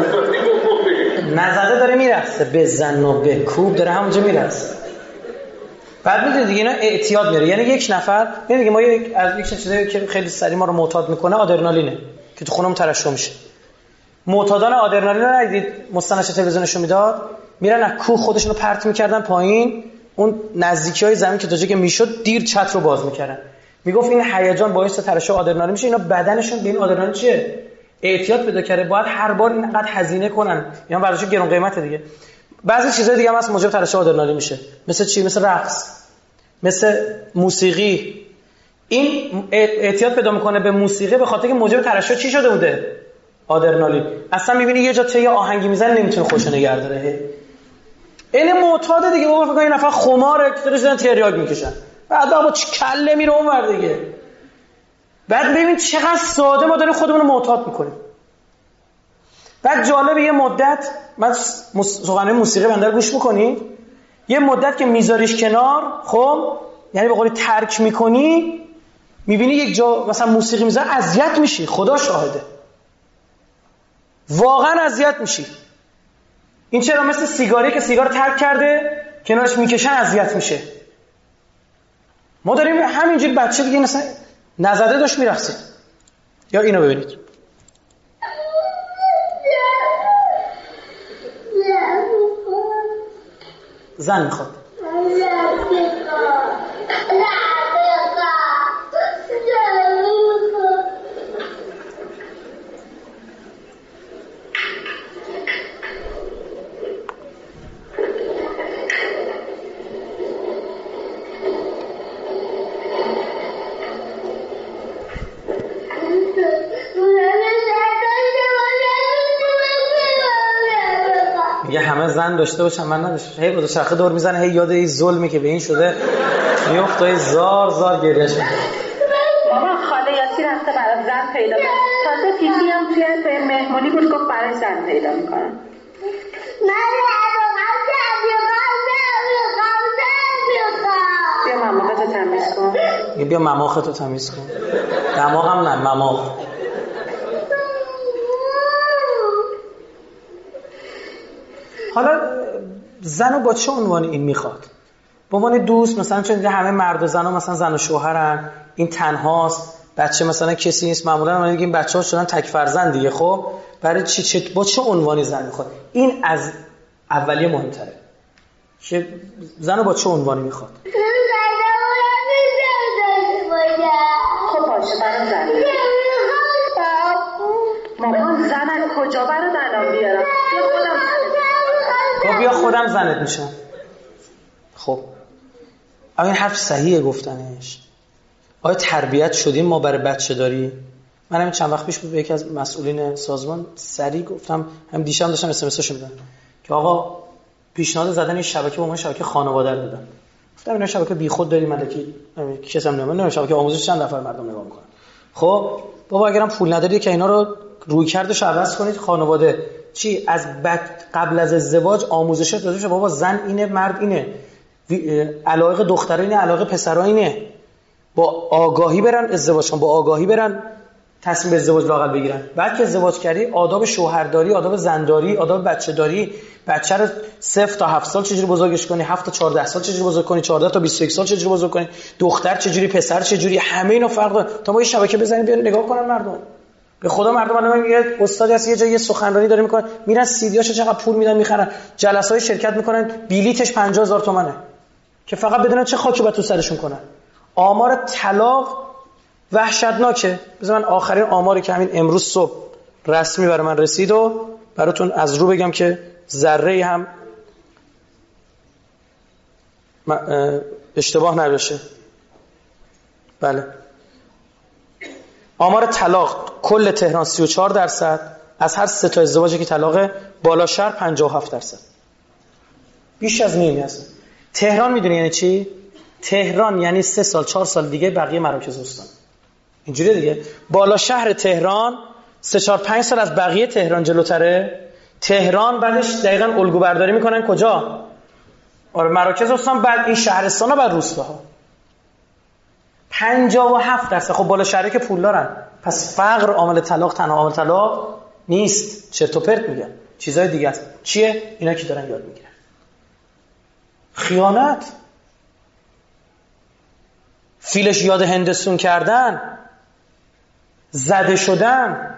نزده داره میرسه بزن و بکوب داره همونجا میرسه بعد میدونید دیگه اینا اعتیاد میاره یعنی یک نفر میگه ما از یک چیزی که خیلی سریع ما رو معتاد میکنه آدرنالینه که تو خونمون ترشح میشه معتادان آدرنالین رو ندید مستندش تلویزیونشو میداد میرن از کوه خودشونو پرت میکردن پایین اون نزدیکی‌های زمین که تا جایی که میشد دیر چت رو باز میکردن میگفت این هیجان باعث ترشح آدرنالین میشه اینا بدنشون به این آدرنالین چیه اعتیاد پیدا کرده باید هر بار اینقدر هزینه کنن اینا براشون گران قیمته دیگه بعضی چیزای دیگه هم هست موجب ترشح آدرنالین میشه مثل چی مثل رقص مثل موسیقی این اعتیاد پیدا میکنه به موسیقی به خاطر که موجب ترشح چی شده بوده آدرنالین اصلا میبینی یه جا یه آهنگی میزنه نمیتونه خوشو نگه داره این معتاد دیگه بابا فکر کن این نفر خماره که داره زدن تریاک میکشن بعد با کله میره اونور دیگه بعد ببین چقدر ساده ما داریم خودمون رو معتاد میکنیم بعد جالب یه مدت من سخنرانی موسیقی بنده رو گوش میکنی یه مدت که میذاریش کنار خب یعنی به قولی ترک میکنی میبینی یک جا مثلا موسیقی میذاره اذیت میشی خدا شاهده واقعا اذیت میشی این چرا مثل سیگاری که سیگار ترک کرده کنارش میکشن اذیت میشه ما داریم همینجوری بچه دیگه مثلا نزده داشت میرقصید یا اینو ببینید زن میخواد میگه همه زن داشته باشن من نداشتم. هی بود چرخه دور میزنه، هی یاد این ظلمی که به این شده میفته، زار زار گریه شده. ماما خاله یاسی رفته برای زن پیدا کنه. تازه تیتی هم توی مهمونی بود گفت برای زن پیدا میکنن. بیا مماختو تمیز کن. بیا مماختو تمیز کن. دماغم نه، مماخ. حالا زنو با چه عنوانی این میخواد؟ به عنوان دوست مثلا، چون همه مرد و زنا مثلا زن و شوهرن، این تنهاست، بچه مثلا کسی نیست، معمولا ما میگیم بچه‌ها شدن تک فرزند دیگه. خب برای چی با چه عنوانی زن میخواد؟ این از اولیه مهمتره که زنو با چه عنوانی میخواد. خب باشه برای زن. مامان زن کجا برات الان بیارم؟ بیا خودم زنت میشم. خب این حرف صحیحه گفتنش. آیا تربیت شدیم ما برای بچه داری؟ من همین چند وقت پیش به یکی از مسئولین سازمان سریع گفتم، هم دیشب داشتم اس‌ام‌اس‌اشو میدادم که آقا پیشنهاد زدن این شبکه به عنوان شبکه خانواده رو دادن. گفتم اینا شبکه بیخود داری ملکی، کسی هم نمیدونه شبکه آموزش چند نفر مردم نگاه میکنن. خب بابا اگرم پول نداری که اینا رو روی کردش عوض کنید. خانواده چی از قبل از ازدواج آموزشات داده شه بابا زن اینه، مرد اینه، علایق دخترا اینه، علایق پسرا اینه. با آگاهی برن ازدواج کن، با آگاهی برن تصمیم به ازدواج لااقل بگیرن. بعد که ازدواج کردی آداب شوهرداری، آداب زنداری، آداب بچه‌داری، بچه رو 0 تا 7 سال چجوری بزرگش کنی، 7 تا 14 سال چجوری بزرگ کنی، 14 تا 21 سال چجوری بزرگ کنی، دختر چجوری، پسر چجوری، همه اینا فرق داره. تا ما یه شبکه بزنیم بیان نگاه کنن مردم. به خدا مردم الان میگه استادی هست یه جایی یه سخنرانی داره میکنه، میرن سیدیاشو چقدر پول میدن میخرن، جلسه‌های شرکت میکنن، بلیتش 50000 تومانه که فقط بدونن چه خاکی با تو سرشون کنن. آمار طلاق وحشتناکه. بذار من آخرین آماری که همین امروز صبح رسمی برای من رسید و براتون از رو بگم که ذره هم اشتباه نباشه. بله، آمار طلاق کل تهران 34%، از هر 3 تا ازدواجی که طلاق بالا شهر 57%، بیش از نیمی هست. تهران میدونی یعنی چی؟ تهران یعنی 3 سال 4 سال دیگه بقیه مراکز استان اینجوریه دیگه. بالا شهر تهران 3 4 5 سال از بقیه تهران جلوتره. تهران بعدش دقیقاً الگو برداری میکنن کجا؟ آره مراکز استان، بعد این شهرستانا، بعد روستاها. 57%. خب بالا شهری که پول دارن، پس فقر عامل طلاق تنها عامل طلاق نیست. چرت و پرت میگن، چیزای دیگه است. چیه؟ اینا که دارن یاد میگیرن. خیانت، فیلش یاد هندستون کردن، زده شدن،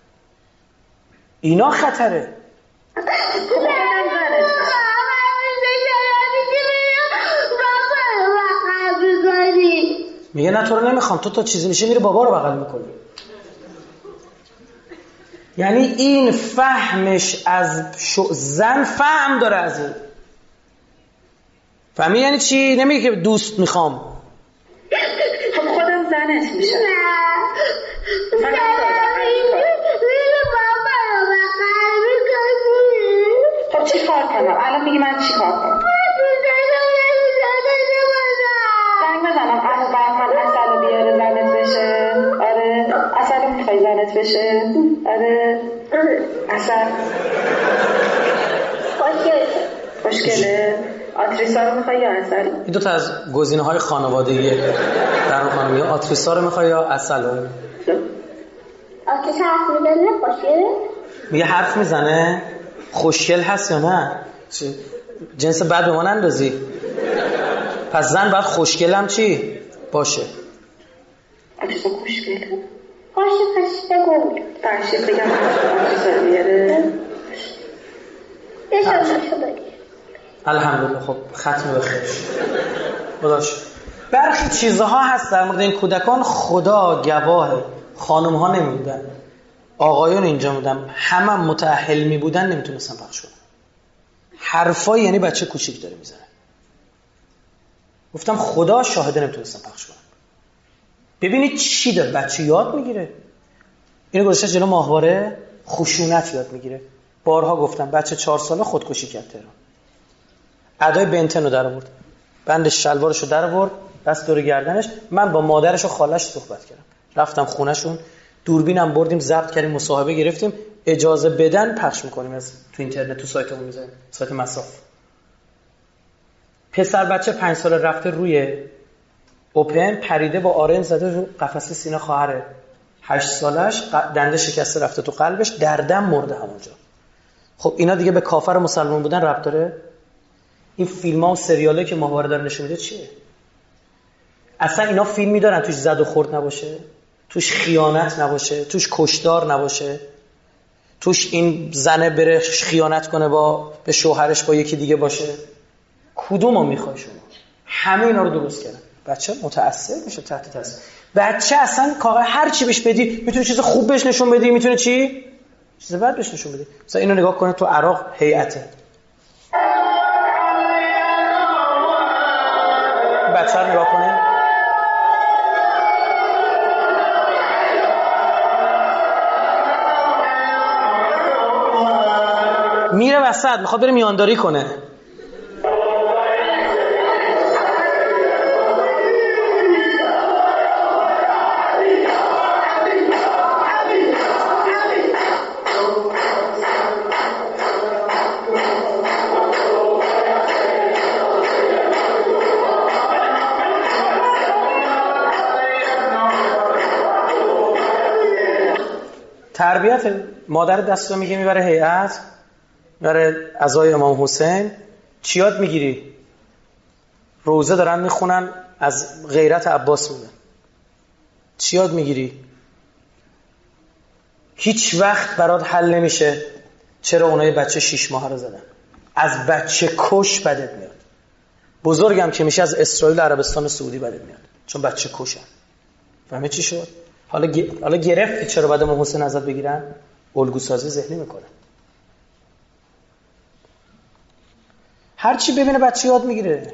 اینا خطره. میگه نه تو رو نمیخوام، تو تا چیزی میشه میره بابا رو بغل میکنی. یعنی این فهمش از زن فهم داره از این. فهمی یعنی چی؟ نمیگه که دوست میخوام. خب خودم زنت میشم. خب چی کار کنم؟ الان میگی من چی کار کنم؟ زنگ بزنم عمو بهمن اصل بیاره زنت بشه. آره اصل میخوای زنت بشه. آره اصل خوشگله. آتریسا رو میخوای یا اصل؟ این دو تا از گزینه‌های خانوادگی در خانم. یا آتریسا رو میخوای یا اصل رو؟ آتریسا حرف میزنه خوشگله؟ میگه حرف میزنه خوشگل هست یا نه؟ جنس بد به ما نندازی. پس زن باید خوشگل هم چی؟ باشه. آتریسا خوشگله؟ باشه پس بگو. برشید بگم آتریسا رو بیاره؟ یه شد بگی. الحمدلله. خب ختم بخیر. خداش برخی چیزها هست در مورد این کودکان خدا گواه. خانم ها نمیدن، آقایون اینجا بودن، همه متأهل می بودن نمیتونستن پخش کنن. حرفایی یعنی بچه کوچیک داره میزنه. گفتم خدا شاهده نمیتونستن پخش کنن. ببینید چی داره بچه یاد میگیره. اینو گذاشته جلو ماهواره، خشونت یاد میگیره. بارها گفتم بچه 4 ساله خودکشی کرد تهران. ادای بنتن رو در آورد، بند شلوارش رو در آورد، دست دور گردنش. من با مادرش و خالش صحبت کردم، رفتم خونهشون، دوربینم بردیم، ضبط کردیم، مصاحبه گرفتیم، اجازه بدن پخش میکنیم از تو اینترنت، تو سایتمون میذاریم، سایت مصاف. پسر بچه 5 ساله رفته روی اوپن، پریده با آرنج زده رو قفسه سینه خواهر 8 سالش، دنده شکسته رفته تو قلبش، دردم مرده همونجا. خب اینا دیگه به کافر مسلمان بودن ربط داره؟ این فیلم‌ها و سریالایی که ماهواره داره نشون میده چیه؟ اصلا اینا فیلمی دارن توش زد و خورد نباشه، توش خیانت نباشه، توش کشتار نباشه، توش این زنه بره خیانت کنه به شوهرش با یکی دیگه باشه؟ کدومو میخوای شما؟ همه اینا رو درست کردن. بچه متأثر میشه تحت تاثیر. بچه اصلا کار هر چی بهش بدی میتونه چیز خوب بهش نشون بدی، میتونه چی؟ چیز بد بهش نشون بدی. مثلا اینو نگاه کنه تو عراق هیئته. بچه رو نگاه کنه. میره وسط میخواد بره میانداری کنه. تربیت مادر دستو میگه میبره هیئت، میبره عزای امام حسین. چی یاد میگیری؟ روزه دارن میخونن از غیرت عباس میدن. چی یاد میگیری؟ هیچ وقت برات حل نمیشه چرا اونای بچه 6 ماه رو زدن. از بچه کش بدت میاد. بزرگم که میشه از اسرائیل، عربستان سعودی بدت میاد، چون بچه کشن. فهمی چی شد؟ حالا گرفتی چرا بعد امام حسین ازت بگیرن؟ الگو سازی ذهنی میکنه. هر چی ببینه بچه یاد میگیره.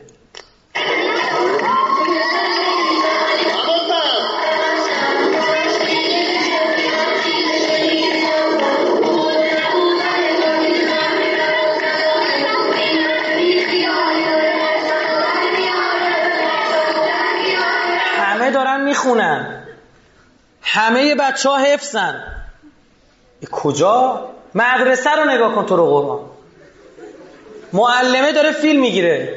همه دارن میخونن، همه بچه ها حفظن. کجا؟ مدرسه رو نگاه کن تو رو قرآن. معلمه داره فیلم میگیره.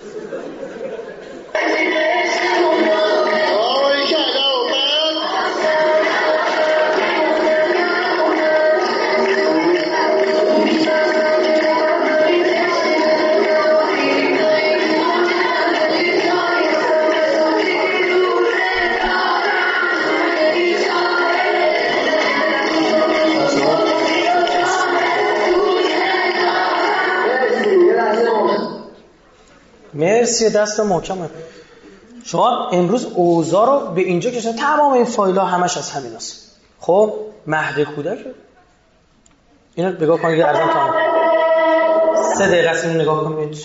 مرسی، دست محکمه. شما امروز اوضاع رو به اینجا کشیدن، تمام این فایل‌ها همش از همین است. خب مهد کودک اینو نگاه کنید، ارزم تمام 3 دقیقه است، اینو نگاه کنید.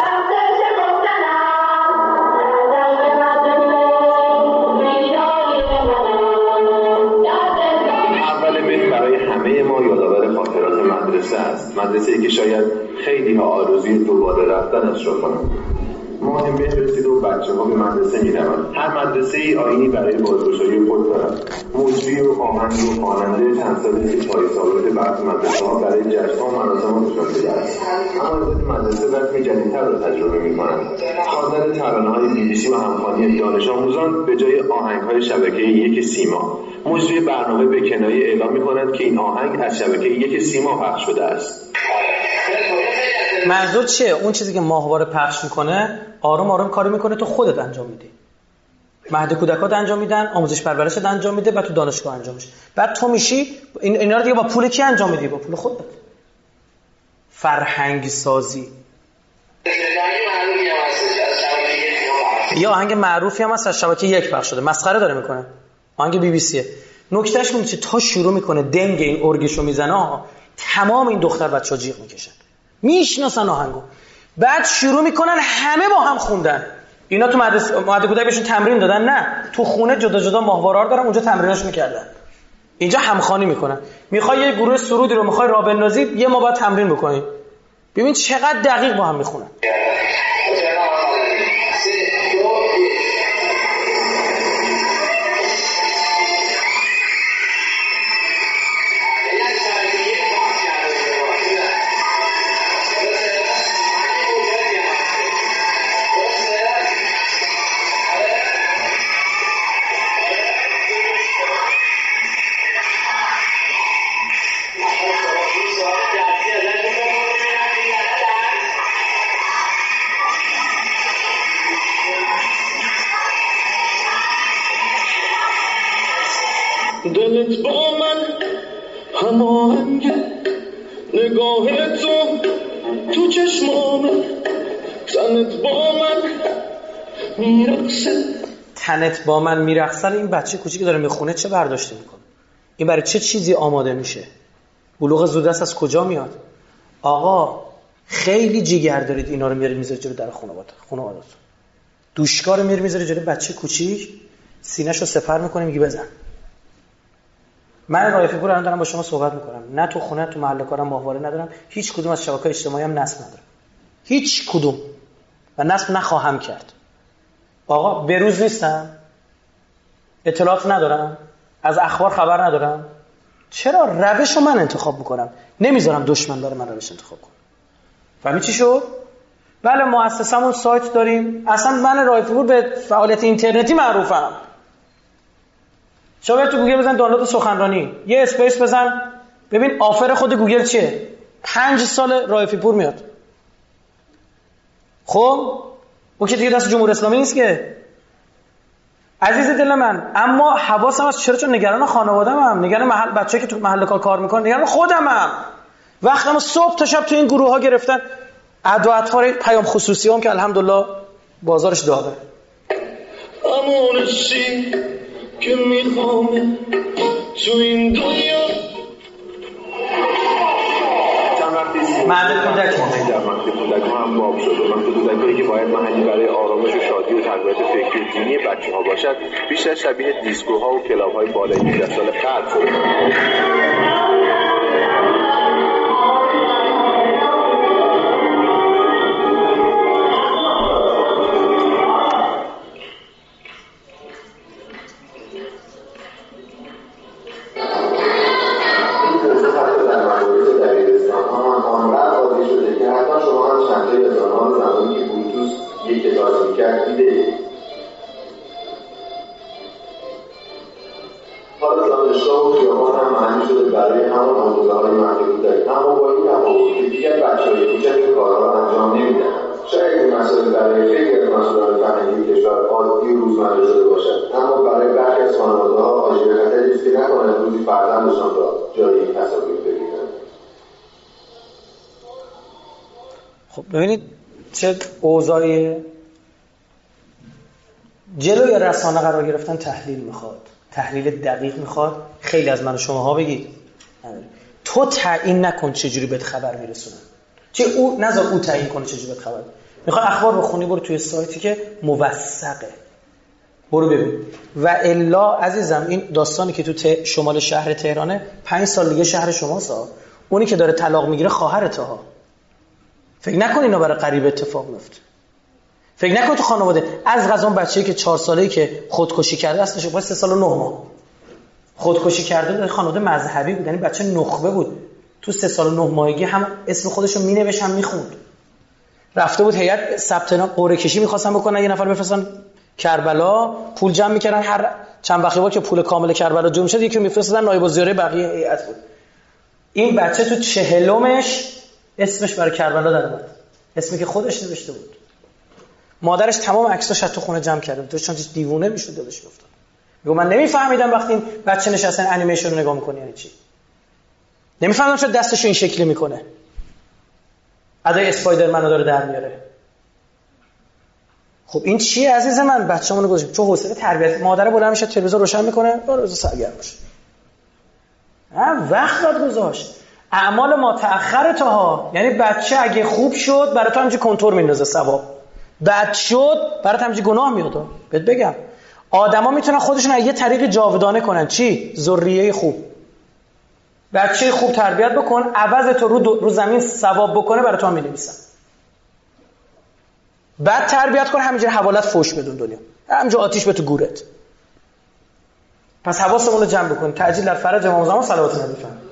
اول بین برای همه ما یادآور خاطرات مدرسه است. مدرسه‌ای که شاید خیلی ها آرزوی دوباره رفتنش را کنند. ماه مهر رسید و بچه‌ها به مدرسه می‌روند. هر مدرسه‌ای آیینی برای بازگشایی خود دارد. مجری و آهنگ و خواننده چند سالی که پای ثابت برخی مدرسه‌ها برای جشن‌ها و مراسم‌ها شده است. اما از مدرسه رسم جدیدتر را تجربه می‌کنند. خواندن ترانه‌های بی‌بی‌سی و همخوانی دانش آموزان به جای آهنگ‌های شبکه یک سیما. مجری برنامه به کنایه اعلام می‌کند که این آهنگ از شبکه یک سیما پخش شده است. منظور چیه؟ اون چیزی که ماهواره پخش میکنه آروم آروم کاری میکنه، تو خودت انجام میدی. مهد کودکات انجام میدن، آموزش پرورشت انجام میده، بعد تو دانشگاه انجام میشه. بعد تو میشی اینا رو دیگه با پول کی انجام میدی؟ با پول خودت. فرهنگ سازی. یا آهنگ معروفی هم هست از شبکه 1 پخش شده، مسخره داره میکنه. آهنگ بی بی سی. نکتهش اینه که تا شروع میکنه دنگ این ارگشو میزنه، تمام این دختر بچه‌ها جیغ میکشن. میشناسن آهنگو، بعد شروع میکنن همه با هم خوندن. اینا تو مدرسه کودک بهشون تمرین دادن؟ نه، تو خونه جدا جدا ماهواره دارن، اونجا تمریناشو میکردن. اینجا همخوانی میکنن. میخوای یه گروه سرودی رو میخوای راه بندازی، یه ما باید تمرین بکنیم. ببین چقدر دقیق با هم میخونن. دلت با من هماهنگه، نگاه تو چشمامه، تنت با من میرقصه. تنت با من میرقصه. این بچه کوچیکی داره میخونه چه برداشته میکنه؟ این برای چه چیزی آماده میشه؟ بلوغ زودرس از کجا میاد؟ آقا خیلی جیگر دارید اینا رو میارید میذارید جلو در خانواده‌تون. دوشکا رو میذارید جلو بچه کوچیک، سینه‌شو سپر میکنه میگه بزن. من رایفی پور الان دارم با شما صحبت میکنم، نه تو خونه تو محل کارم ماهواره ندارم، هیچ کدوم از شبکه‌های اجتماعی هم نصب ندارم، هیچ کدوم، و نصب نخواهم کرد. آقا بروز نیستم، اطلاعات ندارم، از اخبار خبر ندارم، چرا روشو من انتخاب میکنم؟ نمیذارم دشمن برای من روش انتخاب کنه. فهمی چی شد؟ بله مؤسسمون سایت داریم، اصلا من رایفی پور به فعالیت اینترنتی معروفم. شما تو گوگل بزن دانلود سخنرانی، یه اسپیس بزن ببین آفر خود گوگل چیه. 5 سال رایفی پور میاد. خب اون که دیگه دست جمهوری اسلامی نیست که عزیز دل من، اما حواسم از چون نگران خانواده‌ام، نگران محل بچه‌ای که تو محل کار میکنن، نگران خودمم. وقتم صبح تا شب تو این گروه ها گرفتن، ادعاء پیام خصوصی هم که الحمدلله بازارش داغه. امونشی که میخوام تو این دنیا. مهد کودک هم باب شده. مهد کودکایی که باید محلی برای آرامش و شادی و تقویت فکری و دینی بچه‌ها باشد، بیشتر شبیه دیسکوها و کلاب‌های بالای 18 سال قرض شده. ببینید چه اوضاعی جلوی رسانه قرار گرفتن. تحلیل میخواد، تحلیل دقیق میخواد. خیلی از من و شماها بگید تو تعیین نکن چجوری بهت خبر میرسونن، چه او نذار او تعیین کنه چجوری بهت خبر. میخوای اخبار بخونی برو توی سایتی که موثقه، برو ببین. و الا عزیزم این داستانی که تو شمال شهر تهرانه 5 سال دیگه شهر شماست. اونی که داره طلاق میگیره خواهرته ها. فکر نکن اینا برای غریب اتفاق میفته. فکر نکن تو خانواده از قضا بچه‌ای که 4 ساله‌ای که خودکشی کرده استش باید 3 سال و 9 ماه خودکشی کرده بود، خانواده مذهبی بود، یعنی بچه نخبه بود. تو 3 سال و 9 ماهگی هم اسم خودش رو مینوشت هم میخوند. رفته بود هیئت ثبت نام قرعه کشی می‌خواستن بکنن یه نفر بفرستن کربلا، پول جمع می‌کردن، هر چند وقتی بود که پول کامل کربلا جمع شد یکی می‌فرستادن نایب الزیاره بقیه هیئت بود. این بچه تو 40مش اسمش برای کربلا در اومد، اسمی که خودش نوشته بود. مادرش تمام عکساش تو خونه جمع کرده بود، چون دیوونه میشد دلش گفتن. میگه من نمیفهمیدم وقتی این بچه نشستن انیمیشن رو نگاه می‌کنه یعنی چی. نمیفهمیدم چرا دستش این شکلی میکنه. ادای اسپایدرمن رو داره در میاره. خب این چیه عزیز من؟ بچه‌مون رو گذاشتیم چون حوصله تربیت. مادر بلند میشه تلویزیون روشن میکنه، برو سرگرم باشه. وقت داد گذاشت. اعمال ما تأخر تاها، یعنی بچه اگه خوب شد برای تو همینجوری کنتور میندازه ثواب، بد شد برای تو همینجوری گناه میاد. بهت بگم آدما میتونن خودشون از یه طریق جاودانه کنن. چی؟ ذریه خوب. بچه خوب تربیت بکن، عوض تو رو زمین ثواب بکنه برای تو هم می‌نویسن. بعد تربیت کن، همینجوری حوالت فوش بدون دنیا، همینجوری آتیش به تو گورت. پس حواسمون رو جمع بکن. تعجیل در فرج امام زمان صلوات نبی.